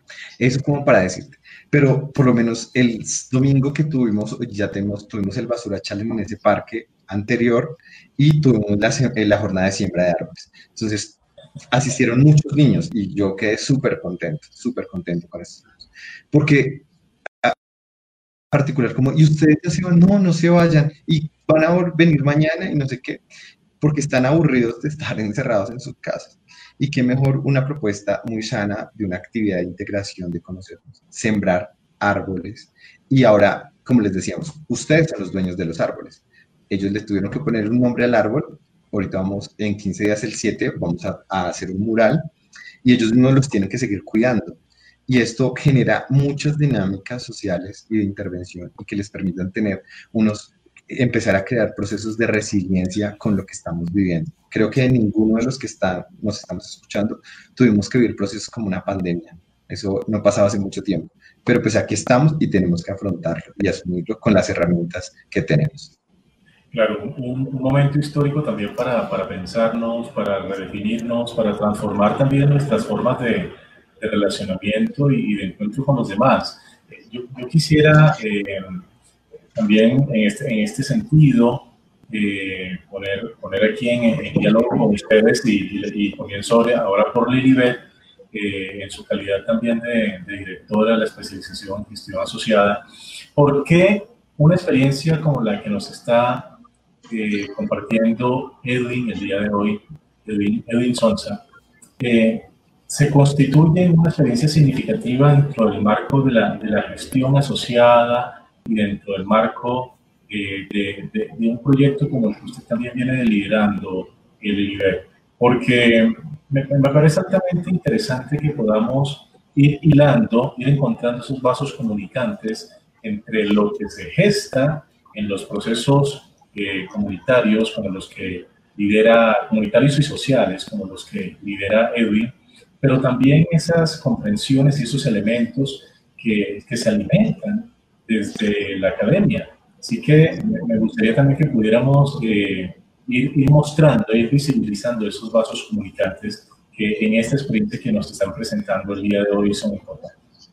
Eso como para decirte. Pero por lo menos el domingo que tuvimos, ya tenemos, tuvimos el Basura Challenge en ese parque anterior y tuvimos la, la jornada de siembra de árboles. Entonces, asistieron muchos niños y yo quedé súper contento, súper contento con eso. Porque, a particular, como, y ustedes no se van, no, no se vayan, y van a venir mañana y no sé qué, porque están aburridos de estar encerrados en sus casas. Y qué mejor una propuesta muy sana de una actividad de integración, de conocernos, sembrar árboles. Y ahora, como les decíamos, ustedes son los dueños de los árboles. Ellos les tuvieron que poner un nombre al árbol. Ahorita vamos, en quince días, el siete, vamos a, a hacer un mural y ellos mismos los tienen que seguir cuidando. Y esto genera muchas dinámicas sociales y de intervención y que les permitan tener unos, empezar a crear procesos de resiliencia con lo que estamos viviendo. Creo que ninguno de los que están, nos estamos escuchando tuvimos que vivir procesos como una pandemia. Eso no pasaba hace mucho tiempo. Pero pues aquí estamos y tenemos que afrontarlo y asumirlo con las herramientas que tenemos. Claro, un, un momento histórico también para, para pensarnos, para redefinirnos, para transformar también nuestras formas de, de relacionamiento y, y de encuentro con los demás. Yo, yo quisiera eh, también en este, en este sentido eh, poner, poner aquí en, en diálogo con ustedes y, y, y comienzo ahora por Lilibet, eh, en su calidad también de, de directora de la especialización en gestión asociada. ¿Por qué una experiencia como la que nos está Eh, compartiendo Edwin el día de hoy, Edwin, Edwin Sonsa, eh, se constituye en una experiencia significativa dentro del marco de la, de la gestión asociada y dentro del marco eh, de, de, de un proyecto como el que usted también viene liderando, el I B E? Porque me, me parece altamente interesante que podamos ir hilando, ir encontrando esos vasos comunicantes entre lo que se gesta en los procesos Eh, comunitarios como los que lidera, comunitarios y sociales como los que lidera Edwin, pero también esas comprensiones y esos elementos que, que se alimentan desde la academia. Así que me, me gustaría también que pudiéramos eh, ir, ir mostrando, ir visibilizando esos vasos comunicantes que en esta experiencia que nos están presentando el día de hoy son importantes.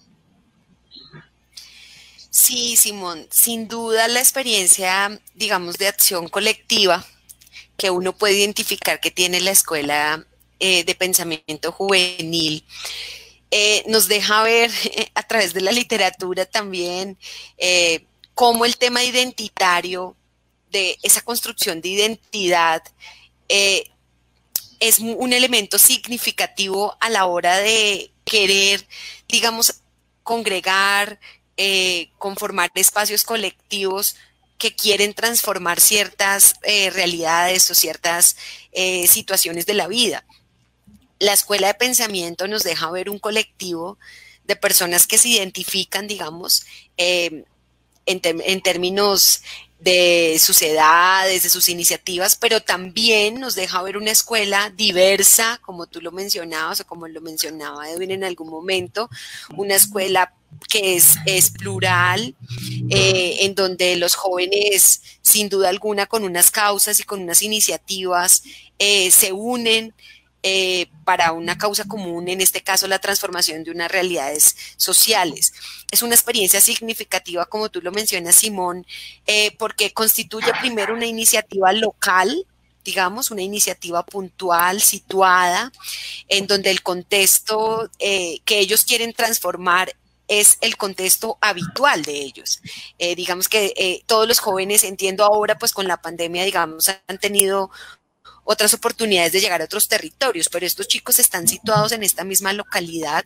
Sí, Simón, sin duda la experiencia, digamos, de acción colectiva que uno puede identificar que tiene la Escuela eh, de Pensamiento Juvenil, eh, nos deja ver eh, a través de la literatura también eh, cómo el tema identitario, de esa construcción de identidad, eh, es un elemento significativo a la hora de querer, digamos, congregar, Eh, conformar espacios colectivos que quieren transformar ciertas eh, realidades o ciertas eh, situaciones de la vida. La Escuela de Pensamiento nos deja ver un colectivo de personas que se identifican, digamos, eh, en, te- en términos de sus edades, de sus iniciativas, pero también nos deja ver una escuela diversa, como tú lo mencionabas o como lo mencionaba Edwin en algún momento, una escuela que es, es plural, eh, en donde los jóvenes, sin duda alguna, con unas causas y con unas iniciativas, eh, se unen eh, para una causa común, en este caso la transformación de unas realidades sociales. Es una experiencia significativa, como tú lo mencionas, Simón, eh, porque constituye primero una iniciativa local, digamos, una iniciativa puntual, situada, en donde el contexto eh, que ellos quieren transformar es el contexto habitual de ellos. Eh, digamos que eh, todos los jóvenes, entiendo ahora, pues con la pandemia, digamos, han tenido otras oportunidades de llegar a otros territorios, pero estos chicos están situados en esta misma localidad.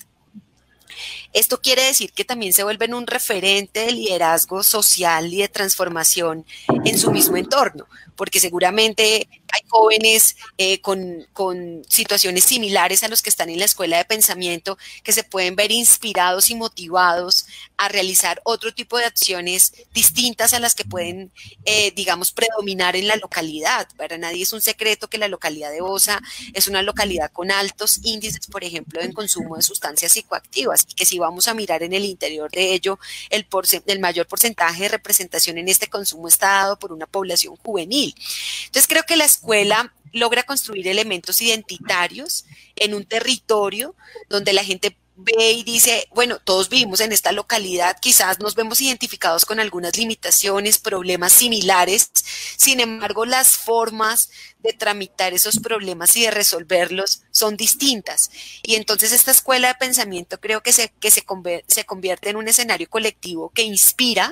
Esto quiere decir que también se vuelven un referente de liderazgo social y de transformación en su mismo entorno, porque seguramente hay jóvenes eh, con, con situaciones similares a los que están en la escuela de pensamiento que se pueden ver inspirados y motivados a realizar otro tipo de acciones distintas a las que pueden, eh, digamos, predominar en la localidad. Para nadie es un secreto que la localidad de Osa es una localidad con altos índices, por ejemplo, en consumo de sustancias psicoactivas, y que si vamos a mirar en el interior de ello, el, el mayor porcentaje de representación en este consumo está dado por una población juvenil. Entonces creo que la escuela logra construir elementos identitarios en un territorio donde la gente ve y dice, bueno, todos vivimos en esta localidad, quizás nos vemos identificados con algunas limitaciones, problemas similares, sin embargo, las formas de tramitar esos problemas y de resolverlos son distintas. Y entonces esta escuela de pensamiento creo que se, que se, convierte, se convierte en un escenario colectivo que inspira,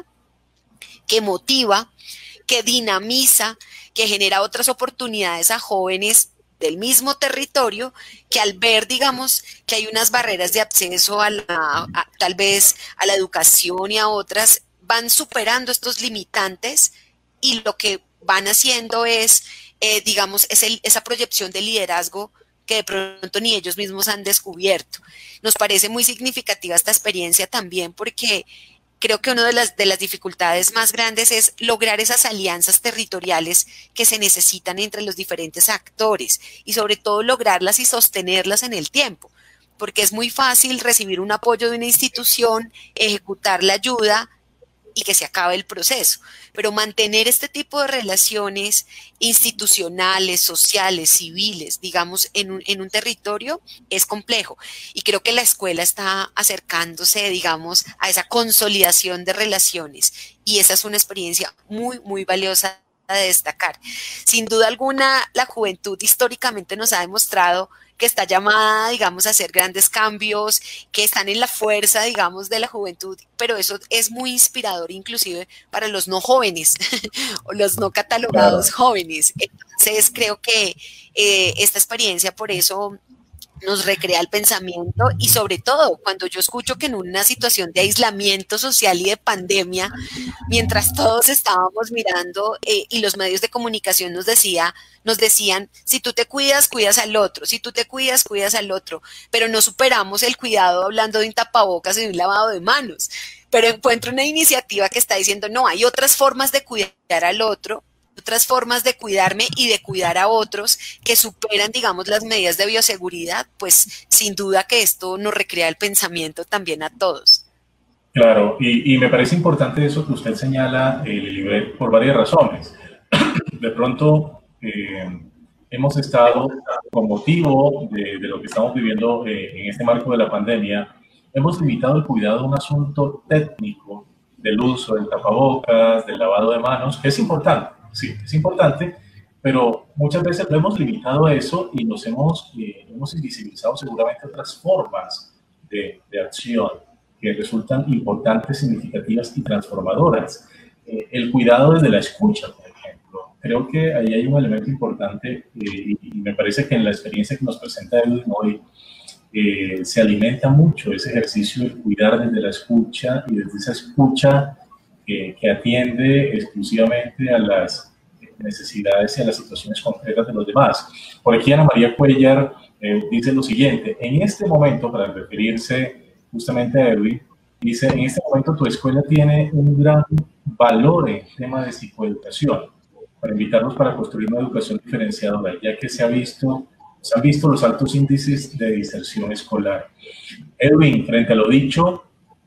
que motiva, que dinamiza, que genera otras oportunidades a jóvenes del mismo territorio, que al ver, digamos, que hay unas barreras de acceso a la, a, tal vez a la educación y a otras, van superando estos limitantes y lo que van haciendo es, eh, digamos, es el, esa proyección de liderazgo que de pronto ni ellos mismos han descubierto. Nos parece muy significativa esta experiencia también porque creo que una de las, de las dificultades más grandes es lograr esas alianzas territoriales que se necesitan entre los diferentes actores y sobre todo lograrlas y sostenerlas en el tiempo, porque es muy fácil recibir un apoyo de una institución, ejecutar la ayuda y que se acabe el proceso, pero mantener este tipo de relaciones institucionales, sociales, civiles, digamos, en un, en un territorio es complejo, y creo que la escuela está acercándose, digamos, a esa consolidación de relaciones, y esa es una experiencia muy, muy valiosa de destacar. Sin duda alguna, la juventud históricamente nos ha demostrado que está llamada, digamos, a hacer grandes cambios, que están en la fuerza, digamos, de la juventud, pero eso es muy inspirador inclusive para los no jóvenes o los no catalogados claro. jóvenes. Entonces creo que eh, esta experiencia por eso nos recrea el pensamiento, y sobre todo cuando yo escucho que en una situación de aislamiento social y de pandemia, mientras todos estábamos mirando eh, y los medios de comunicación nos decía, nos decían, si tú te cuidas, cuidas al otro, si tú te cuidas, cuidas al otro, pero no superamos el cuidado hablando de un tapabocas y de un lavado de manos. Pero encuentro una iniciativa que está diciendo, no, hay otras formas de cuidar al otro, otras formas de cuidarme y de cuidar a otros que superan, digamos, las medidas de bioseguridad, pues sin duda que esto nos recrea el pensamiento también a todos. Claro, y, y me parece importante eso que usted señala, eh, Lili, por varias razones. De pronto, eh, hemos estado, con motivo de, de lo que estamos viviendo eh, en este marco de la pandemia, hemos limitado el cuidado a un asunto técnico del uso del tapabocas, del lavado de manos, que es importante. Sí, es importante, pero muchas veces lo hemos limitado a eso y nos hemos, eh, hemos invisibilizado seguramente otras formas de, de acción que resultan importantes, significativas y transformadoras. Eh, el cuidado desde la escucha, por ejemplo. Creo que ahí hay un elemento importante eh, y, y me parece que en la experiencia que nos presenta Edwin hoy eh, se alimenta mucho ese ejercicio de cuidar desde la escucha y desde esa escucha Que, que atiende exclusivamente a las necesidades y a las situaciones concretas de los demás. Por aquí Ana María Cuellar eh, dice lo siguiente: en este momento, para referirse justamente a Edwin, dice, en este momento tu escuela tiene un gran valor en tema de psicoeducación, para invitarnos para construir una educación diferenciadora, ya que se, ha visto, se han visto los altos índices de diserción escolar. Edwin, frente a lo dicho,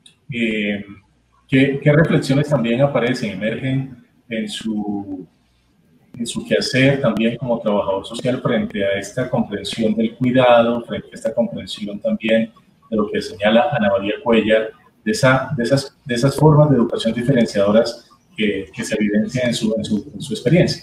eh, ¿Qué, ¿Qué reflexiones también aparecen, emergen en su, en su quehacer también como trabajador social frente a esta comprensión del cuidado, frente a esta comprensión también de lo que señala Ana María Cuellar, de, esa, de, esas, de esas formas de educación diferenciadoras que, que se evidencian en su, en, su, en su experiencia?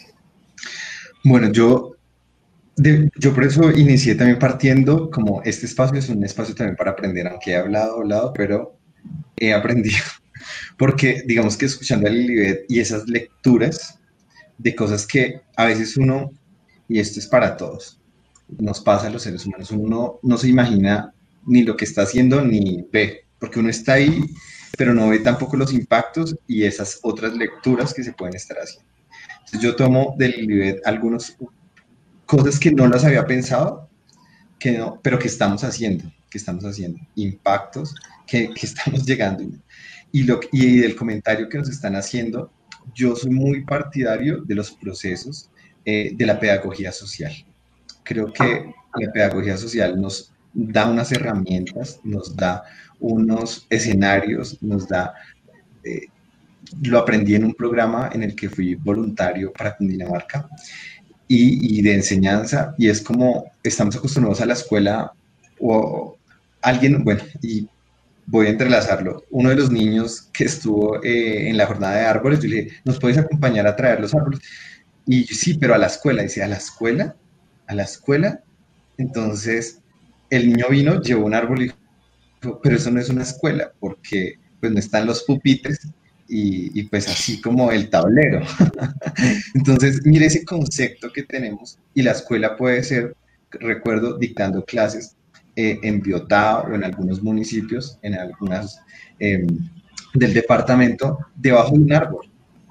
Bueno, yo, de, yo por eso inicié también partiendo como este espacio es un espacio también para aprender, aunque he hablado, hablado, pero he aprendido, porque digamos que escuchando a Lilibet y esas lecturas de cosas que a veces uno, y esto es para todos, nos pasa a los seres humanos, uno no se imagina ni lo que está haciendo ni ve, porque uno está ahí, pero no ve tampoco los impactos y esas otras lecturas que se pueden estar haciendo. Entonces yo tomo de Lilibet algunas cosas que no las había pensado, que no, pero que estamos haciendo, que estamos haciendo, impactos que, que estamos llegando. Y, lo, y el comentario que nos están haciendo, yo soy muy partidario de los procesos eh, de la pedagogía social. Creo que la pedagogía social nos da unas herramientas, nos da unos escenarios, nos da... Eh, lo aprendí en un programa en el que fui voluntario para Cundinamarca y, y de enseñanza, y es como estamos acostumbrados a la escuela o alguien, bueno, y voy a entrelazarlo. Uno de los niños que estuvo eh, en la jornada de árboles, yo le dije, ¿nos puedes acompañar a traer los árboles? Y yo, sí, pero a la escuela. Dice, ¿a la escuela? ¿A la escuela? Entonces, el niño vino, llevó un árbol y dijo, pero eso no es una escuela, porque pues no están los pupitres y, y pues así como el tablero. Entonces, mire ese concepto que tenemos y la escuela puede ser, recuerdo, dictando clases eh, en Biotá o en algunos municipios, en algunas eh, del departamento, debajo de un árbol,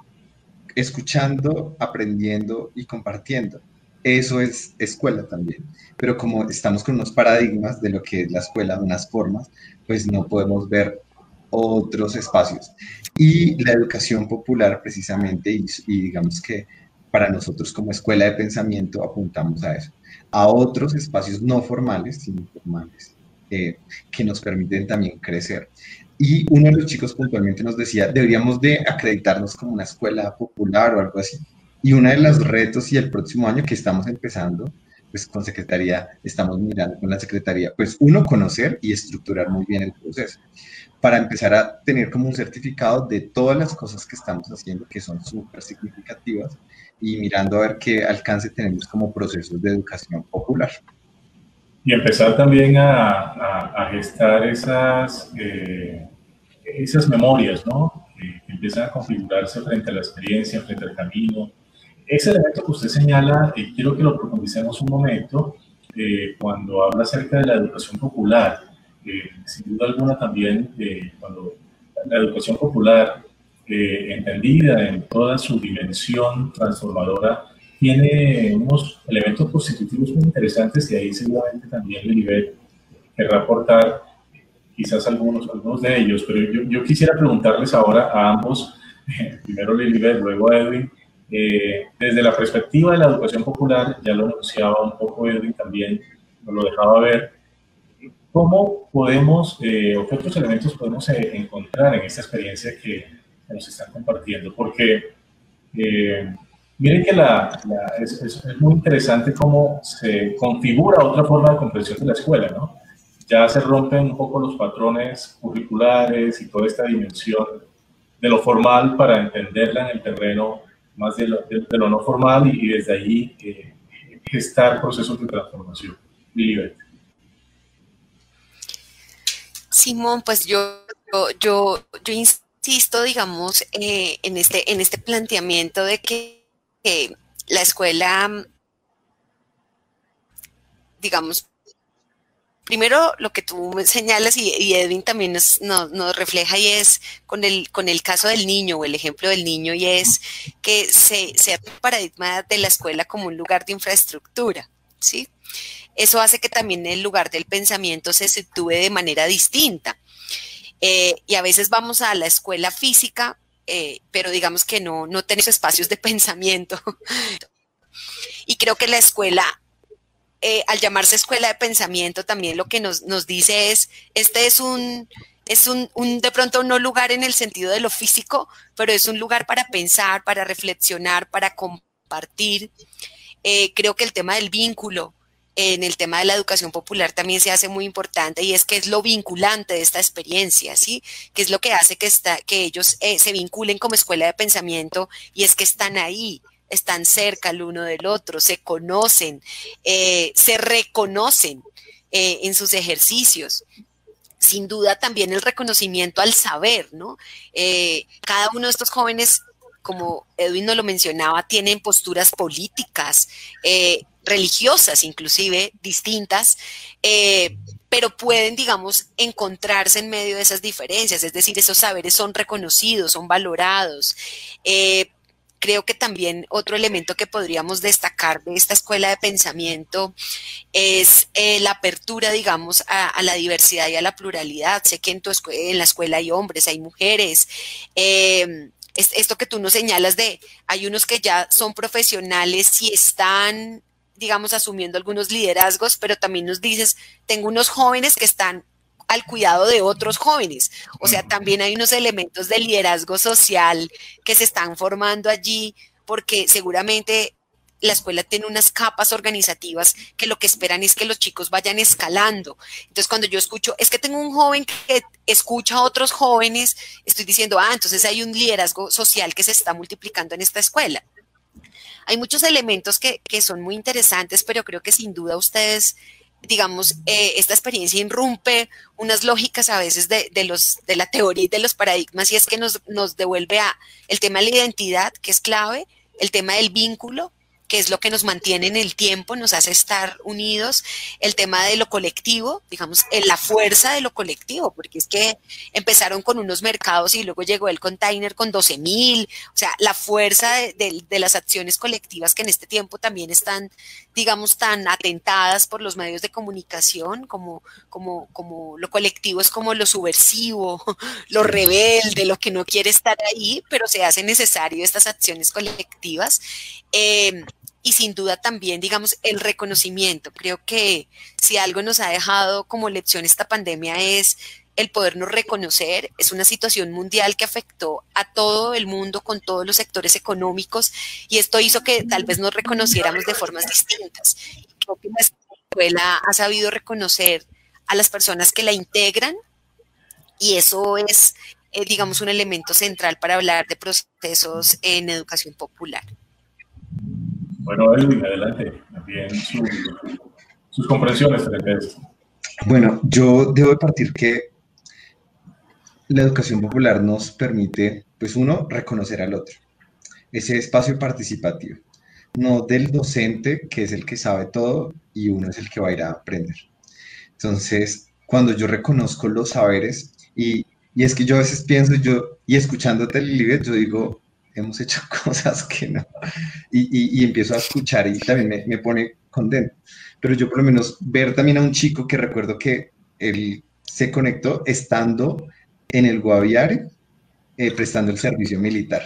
escuchando, aprendiendo y compartiendo. Eso es escuela también. Pero como estamos con unos paradigmas de lo que es la escuela, unas formas, pues no podemos ver otros espacios. Y la educación popular precisamente, y, y digamos que para nosotros como escuela de pensamiento apuntamos a eso, a otros espacios no formales, sino informales, eh, que nos permiten también crecer. Y uno de los chicos puntualmente nos decía, deberíamos de acreditarnos como una escuela popular o algo así. Y uno de los retos y el próximo año que estamos empezando, pues con Secretaría, estamos mirando con la Secretaría, pues uno, conocer y estructurar muy bien el proceso, para empezar a tener como un certificado de todas las cosas que estamos haciendo, que son súper significativas, y mirando a ver qué alcance tenemos como procesos de educación popular. Y empezar también a, a, a gestar esas, eh, esas memorias, ¿no? Que, que empiezan a configurarse frente a la experiencia, frente al camino. Ese elemento que usted señala, eh, quiero que lo profundicemos un momento, eh, cuando habla acerca de la educación popular. Eh, sin duda alguna también, eh, cuando la educación popular, eh, entendida en toda su dimensión transformadora, tiene unos elementos constitutivos muy interesantes y ahí seguramente también Lilibet querrá aportar quizás algunos, algunos de ellos, pero yo, yo quisiera preguntarles ahora a ambos, eh, primero Lilibet, luego a Edwin, eh, desde la perspectiva de la educación popular, ya lo anunciaba un poco Edwin también, nos lo dejaba ver, ¿cómo podemos, eh, o qué otros elementos podemos eh, encontrar en esta experiencia que, que nos están compartiendo? Porque eh, miren que la, la, es, es, es muy interesante cómo se configura otra forma de comprensión de la escuela, ¿no? Ya se rompen un poco los patrones curriculares y toda esta dimensión de lo formal para entenderla en el terreno más de lo, de, de lo no formal y, y desde ahí eh, gestar procesos de transformación. Lilibet. Simón, pues yo, yo, yo, yo insisto, digamos, eh, en, este, en este planteamiento de que eh, la escuela, digamos, primero lo que tú señalas y, y Edwin también nos, nos, nos refleja y es con el, con el caso del niño o el ejemplo del niño y es que se, se hace un paradigma de la escuela como un lugar de infraestructura, ¿sí? Eso hace que también el lugar del pensamiento se sitúe de manera distinta. Eh, y a veces vamos a la escuela física, eh, pero digamos que no, no tenemos espacios de pensamiento. Y creo que la escuela, eh, al llamarse escuela de pensamiento, también lo que nos, nos dice es, este es un, es un, un, de pronto no lugar en el sentido de lo físico, pero es un lugar para pensar, para reflexionar, para compartir. Eh, creo que el tema del vínculo, en el tema de la educación popular también se hace muy importante y es que es lo vinculante de esta experiencia, ¿sí? Que es lo que hace que, está, que ellos eh, se vinculen como escuela de pensamiento y es que están ahí, están cerca el uno del otro, se conocen, eh, se reconocen eh, en sus ejercicios, sin duda también el reconocimiento al saber, ¿no? Eh, cada uno de estos jóvenes, como Edwin nos lo mencionaba, tienen posturas políticas, eh, religiosas inclusive, distintas, eh, pero pueden, digamos, encontrarse en medio de esas diferencias, es decir, esos saberes son reconocidos, son valorados. Eh, creo que también otro elemento que podríamos destacar de esta escuela de pensamiento es eh, la apertura, digamos, a, a la diversidad y a la pluralidad. Sé que en, tu escu- en la escuela hay hombres, hay mujeres, eh, es esto que tú nos señalas de, hay unos que ya son profesionales y están, digamos, asumiendo algunos liderazgos, pero también nos dices, tengo unos jóvenes que están al cuidado de otros jóvenes. O sea, también hay unos elementos de liderazgo social que se están formando allí, porque seguramente la escuela tiene unas capas organizativas que lo que esperan es que los chicos vayan escalando. Entonces, cuando yo escucho, es que tengo un joven que escucha a otros jóvenes, estoy diciendo, ah, entonces hay un liderazgo social que se está multiplicando en esta escuela. Hay muchos elementos que, que son muy interesantes, pero creo que sin duda ustedes, digamos, eh, esta experiencia irrumpe unas lógicas a veces de, de, los, de la teoría y de los paradigmas, y es que nos, nos devuelve a el tema de la identidad, que es clave, el tema del vínculo, que es lo que nos mantiene en el tiempo, nos hace estar unidos, el tema de lo colectivo, digamos, la fuerza de lo colectivo, porque es que empezaron con unos mercados y luego llegó el container con doce mil, o sea, la fuerza de, de, de las acciones colectivas que en este tiempo también están, digamos, tan atentadas por los medios de comunicación, como, como, como lo colectivo es como lo subversivo, lo rebelde, lo que no quiere estar ahí, pero se hace necesario estas acciones colectivas. Eh, Y sin duda también, digamos, el reconocimiento. Creo que si algo nos ha dejado como lección esta pandemia es el podernos reconocer. Es una situación mundial que afectó a todo el mundo con todos los sectores económicos, y esto hizo que tal vez nos reconociéramos de formas distintas. Creo que la escuela ha sabido reconocer a las personas que la integran, y eso es, eh, digamos, un elemento central para hablar de procesos en educación popular. Bueno, Edwin, adelante. También su, sus comprensiones frente a esto. Bueno, yo debo de partir que la educación popular nos permite, pues uno, reconocer al otro. Ese espacio participativo. No del docente, que es el que sabe todo, y uno es el que va a ir a aprender. Entonces, cuando yo reconozco los saberes, y, y es que yo a veces pienso, yo, y escuchándote, Lilibet, yo digo, hemos hecho cosas que no, y, y, y empiezo a escuchar y también me, me pone contento. Pero yo por lo menos ver también a un chico que recuerdo que él se conectó estando en el Guaviare, eh, prestando el servicio militar.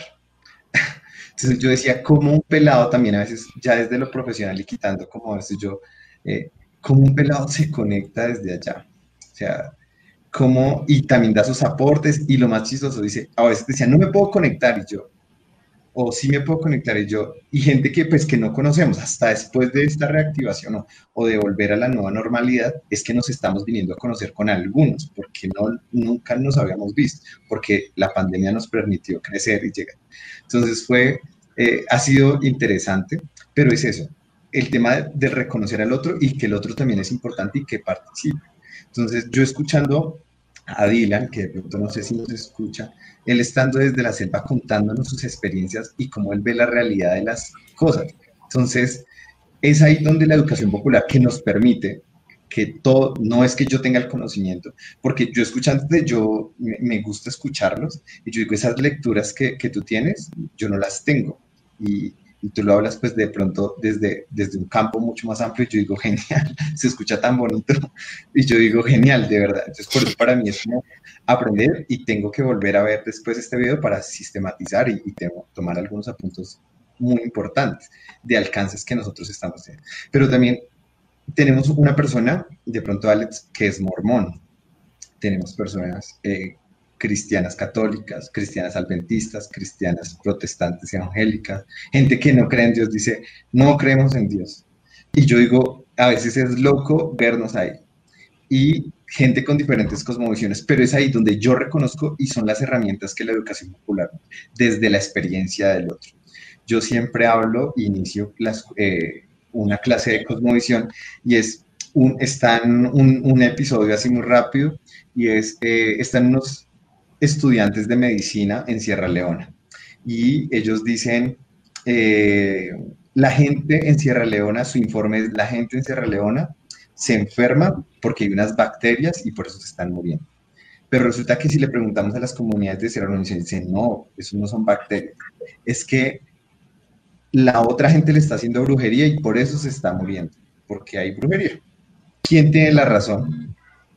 Entonces yo decía, como un pelado también a veces, ya desde lo profesional y quitando como a veces yo, eh, como un pelado se conecta desde allá. O sea, como, y también da sus aportes, y lo más chistoso, dice, a veces decía, no me puedo conectar, y yo, o sí me puedo conectar, y yo, y gente que pues que no conocemos, hasta después de esta reactivación o, o de volver a la nueva normalidad, es que nos estamos viniendo a conocer con algunos, porque no, nunca nos habíamos visto, porque la pandemia nos permitió crecer y llegar. Entonces fue, eh, ha sido interesante, pero es eso, el tema de, de reconocer al otro y que el otro también es importante y que participe. Entonces yo escuchando a Dylan, que de pronto no sé si nos escucha, él estando desde la selva contándonos sus experiencias y cómo él ve la realidad de las cosas. Entonces, es ahí donde la educación popular que nos permite que todo, no es que yo tenga el conocimiento, porque yo escuchándote, yo me, me gusta escucharlos, y yo digo, esas lecturas que, que tú tienes, yo no las tengo, y, y tú lo hablas pues de pronto desde, desde un campo mucho más amplio, y yo digo, genial, se escucha tan bonito, y yo digo, genial, de verdad. Entonces, por eso para mí es como aprender, y tengo que volver a ver después este video para sistematizar y, y tengo, tomar algunos apuntes muy importantes de alcances que nosotros estamos teniendo. Pero también tenemos una persona, de pronto Alex, que es mormón. Tenemos personas eh, cristianas católicas, cristianas adventistas, cristianas protestantes evangélicas, gente que no cree en Dios, dice, no creemos en Dios. Y yo digo, a veces es loco vernos ahí. Y gente con diferentes cosmovisiones, pero es ahí donde yo reconozco y son las herramientas que la educación popular, desde la experiencia del otro. Yo siempre hablo, inicio las, eh, una clase de cosmovisión, y es un, están un, un episodio así muy rápido, y es, eh, están unos estudiantes de medicina en Sierra Leona, y ellos dicen, eh, la gente en Sierra Leona, su informe es, la gente en Sierra Leona se enferma porque hay unas bacterias y por eso se están muriendo. Pero resulta que si le preguntamos a las comunidades de Sierra Leona, dicen, no, eso no son bacterias, es que la otra gente le está haciendo brujería y por eso se está muriendo, porque hay brujería. ¿Quién tiene la razón?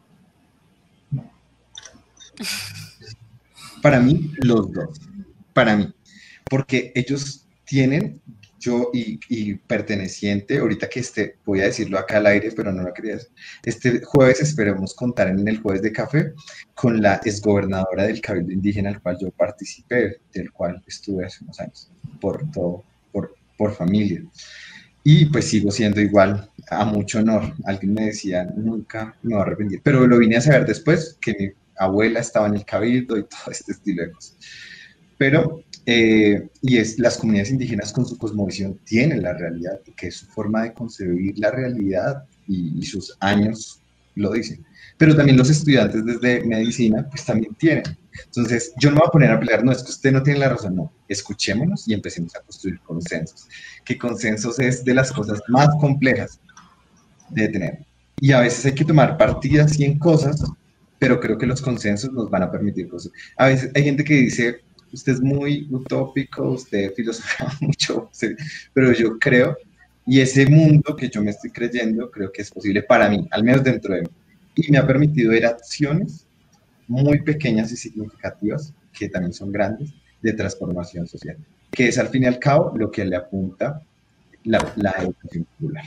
Para mí, los dos. Para mí. Porque ellos tienen, yo y, y perteneciente, ahorita que este, voy a decirlo acá al aire, pero no lo quería decir. Este jueves esperemos contar en el Jueves de Café con la exgobernadora del Cabildo Indígena, al cual yo participé, del cual estuve hace unos años, por todo, por, por familia. Y pues sigo siendo igual, a mucho honor. Alguien me decía, nunca me voy a arrepentir. Pero lo vine a saber después, que mi abuela estaba en el Cabildo y todo este estilo de cosas. Pero, eh, y es, las comunidades indígenas con su cosmovisión tienen la realidad, que es su forma de concebir la realidad y, y sus años lo dicen. Pero también los estudiantes desde medicina, pues también tienen. Entonces, yo no me voy a poner a pelear, no, es que usted no tiene la razón, no. Escuchémonos y empecemos a construir consensos. Que consensos es de las cosas más complejas de tener. Y a veces hay que tomar partidas y en cosas, pero creo que los consensos nos van a permitir cosas. A veces hay gente que dice, usted es muy utópico, usted filosofía mucho, pero yo creo, y ese mundo que yo me estoy creyendo, creo que es posible para mí, al menos dentro de mí. Y me ha permitido ver acciones muy pequeñas y significativas, que también son grandes, de transformación social, que es al fin y al cabo lo que le apunta la, la educación popular.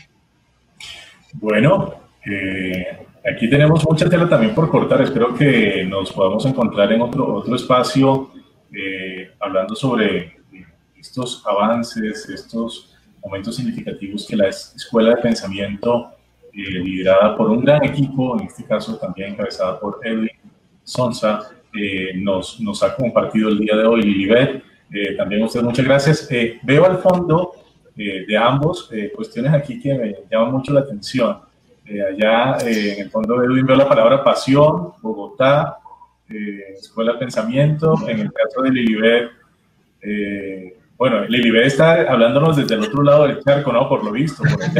Bueno, eh, aquí tenemos mucha tela también por cortar. Espero que nos podamos encontrar en otro, otro espacio eh, hablando sobre estos avances, estos momentos significativos que la Escuela de Pensamiento, eh, liderada por un gran equipo, en este caso también encabezada por Edwin Sonsa, eh, nos, nos ha compartido el día de hoy. Lilibet, eh, también usted, muchas gracias. Eh, veo al fondo eh, de ambos eh, cuestiones aquí que me llaman mucho la atención. Eh, allá eh, en el fondo de Edwin veo la palabra pasión, Bogotá, eh, Escuela de Pensamiento. En el caso de Lilibet, eh, bueno, Lilibet está hablándonos desde el otro lado del charco, ¿no? Por lo visto. Por allá.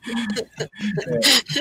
eh,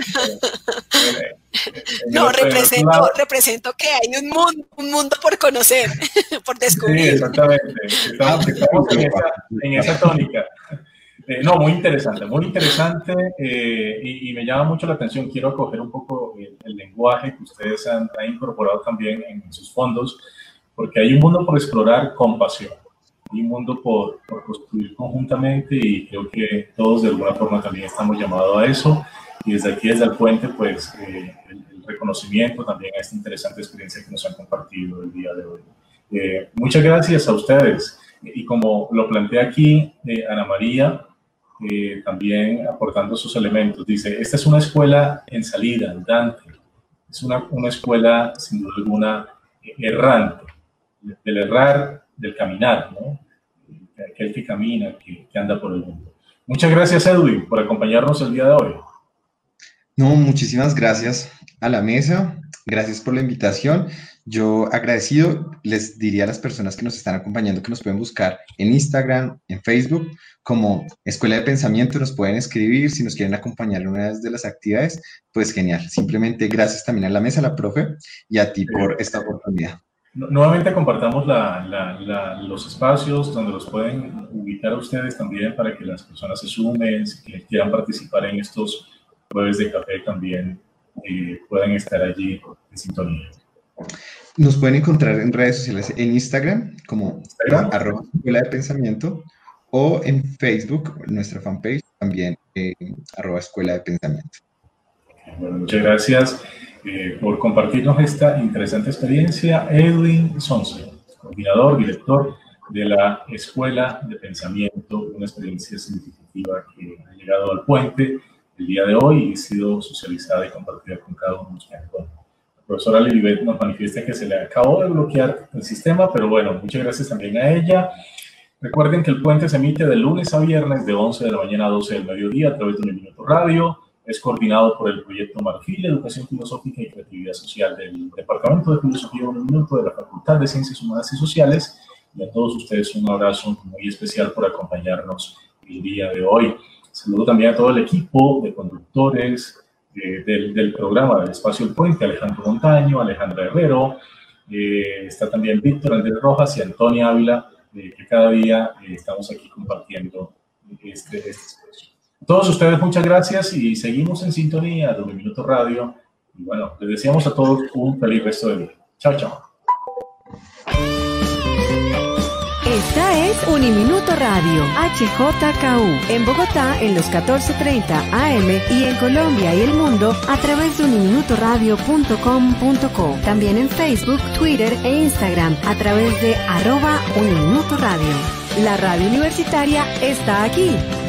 eh, eh, No, represento, represento que hay un mundo, un mundo por conocer, por descubrir. Sí, exactamente. Estamos, estamos en, esa, en esa tónica. Eh, no, muy interesante, muy interesante eh, y, y me llama mucho la atención. Quiero acoger un poco el, el lenguaje que ustedes han, han incorporado también en sus fondos, porque hay un mundo por explorar con pasión, hay un mundo por, por construir conjuntamente y creo que todos de alguna forma también estamos llamados a eso. Y desde aquí, desde el puente, pues eh, el, el reconocimiento también a esta interesante experiencia que nos han compartido el día de hoy. Eh, muchas gracias a ustedes. Y como lo plantea aquí eh, Ana María, eh, también aportando sus elementos, dice, esta es una escuela en salida, andante. Es una, una escuela, sin duda alguna, errante, del errar, del caminar, ¿no? Aquel que camina, que, que anda por el mundo. Muchas gracias, Edwin, por acompañarnos el día de hoy. No, muchísimas gracias a la mesa, gracias por la invitación. Yo agradecido, les diría a las personas que nos están acompañando que nos pueden buscar en Instagram, en Facebook, como Escuela de Pensamiento, nos pueden escribir, si nos quieren acompañar en una de las actividades, pues genial. Simplemente gracias también a la mesa, a la profe, y a ti por esta oportunidad. Nuevamente compartamos la, la, la, los espacios donde los pueden ubicar a ustedes también para que las personas se sumen, que quieran participar en estos jueves de café también eh, puedan estar allí en sintonía. Nos pueden encontrar en redes sociales, en Instagram, como Instagram. arroba Escuela de Pensamiento, o en Facebook, nuestra fanpage, también eh, arroba Escuela de Pensamiento. Bueno, muchas gracias eh, por compartirnos esta interesante experiencia. Edwin Sonsa, coordinador, director de la Escuela de Pensamiento, una experiencia significativa que ha llegado al puente el día de hoy y ha sido socializada y compartida con cada uno de ustedes. Bueno, la profesora Lilibet nos manifiesta que se le acabó de bloquear el sistema, pero bueno, muchas gracias también a ella. Recuerden que el puente se emite de lunes a viernes de once de la mañana a doce del mediodía a través de Un Minuto Radio. Es coordinado por el proyecto Marfil, Educación Filosófica y Creatividad Social del Departamento de Filosofía Un Minuto de la Facultad de Ciencias Humanas y Sociales. Y a todos ustedes un abrazo muy especial por acompañarnos el día de hoy. Saludo también a todo el equipo de conductores eh, del, del programa del Espacio El Puente, Alejandro Montaño, Alejandra Herrero, eh, está también Víctor Andrés Rojas y Antonia Ávila, eh, que cada día eh, estamos aquí compartiendo este, este espacio. A todos ustedes muchas gracias y seguimos en sintonía de Un Minuto Radio. Y bueno, les deseamos a todos un feliz resto de día. Chao, chao. Esta es Uniminuto Radio, H J K U, en Bogotá en los catorce treinta A M y en Colombia y el mundo a través de uniminuto radio punto com punto co. También en Facebook, Twitter e Instagram a través de arroba Uniminuto Radio. La radio universitaria está aquí.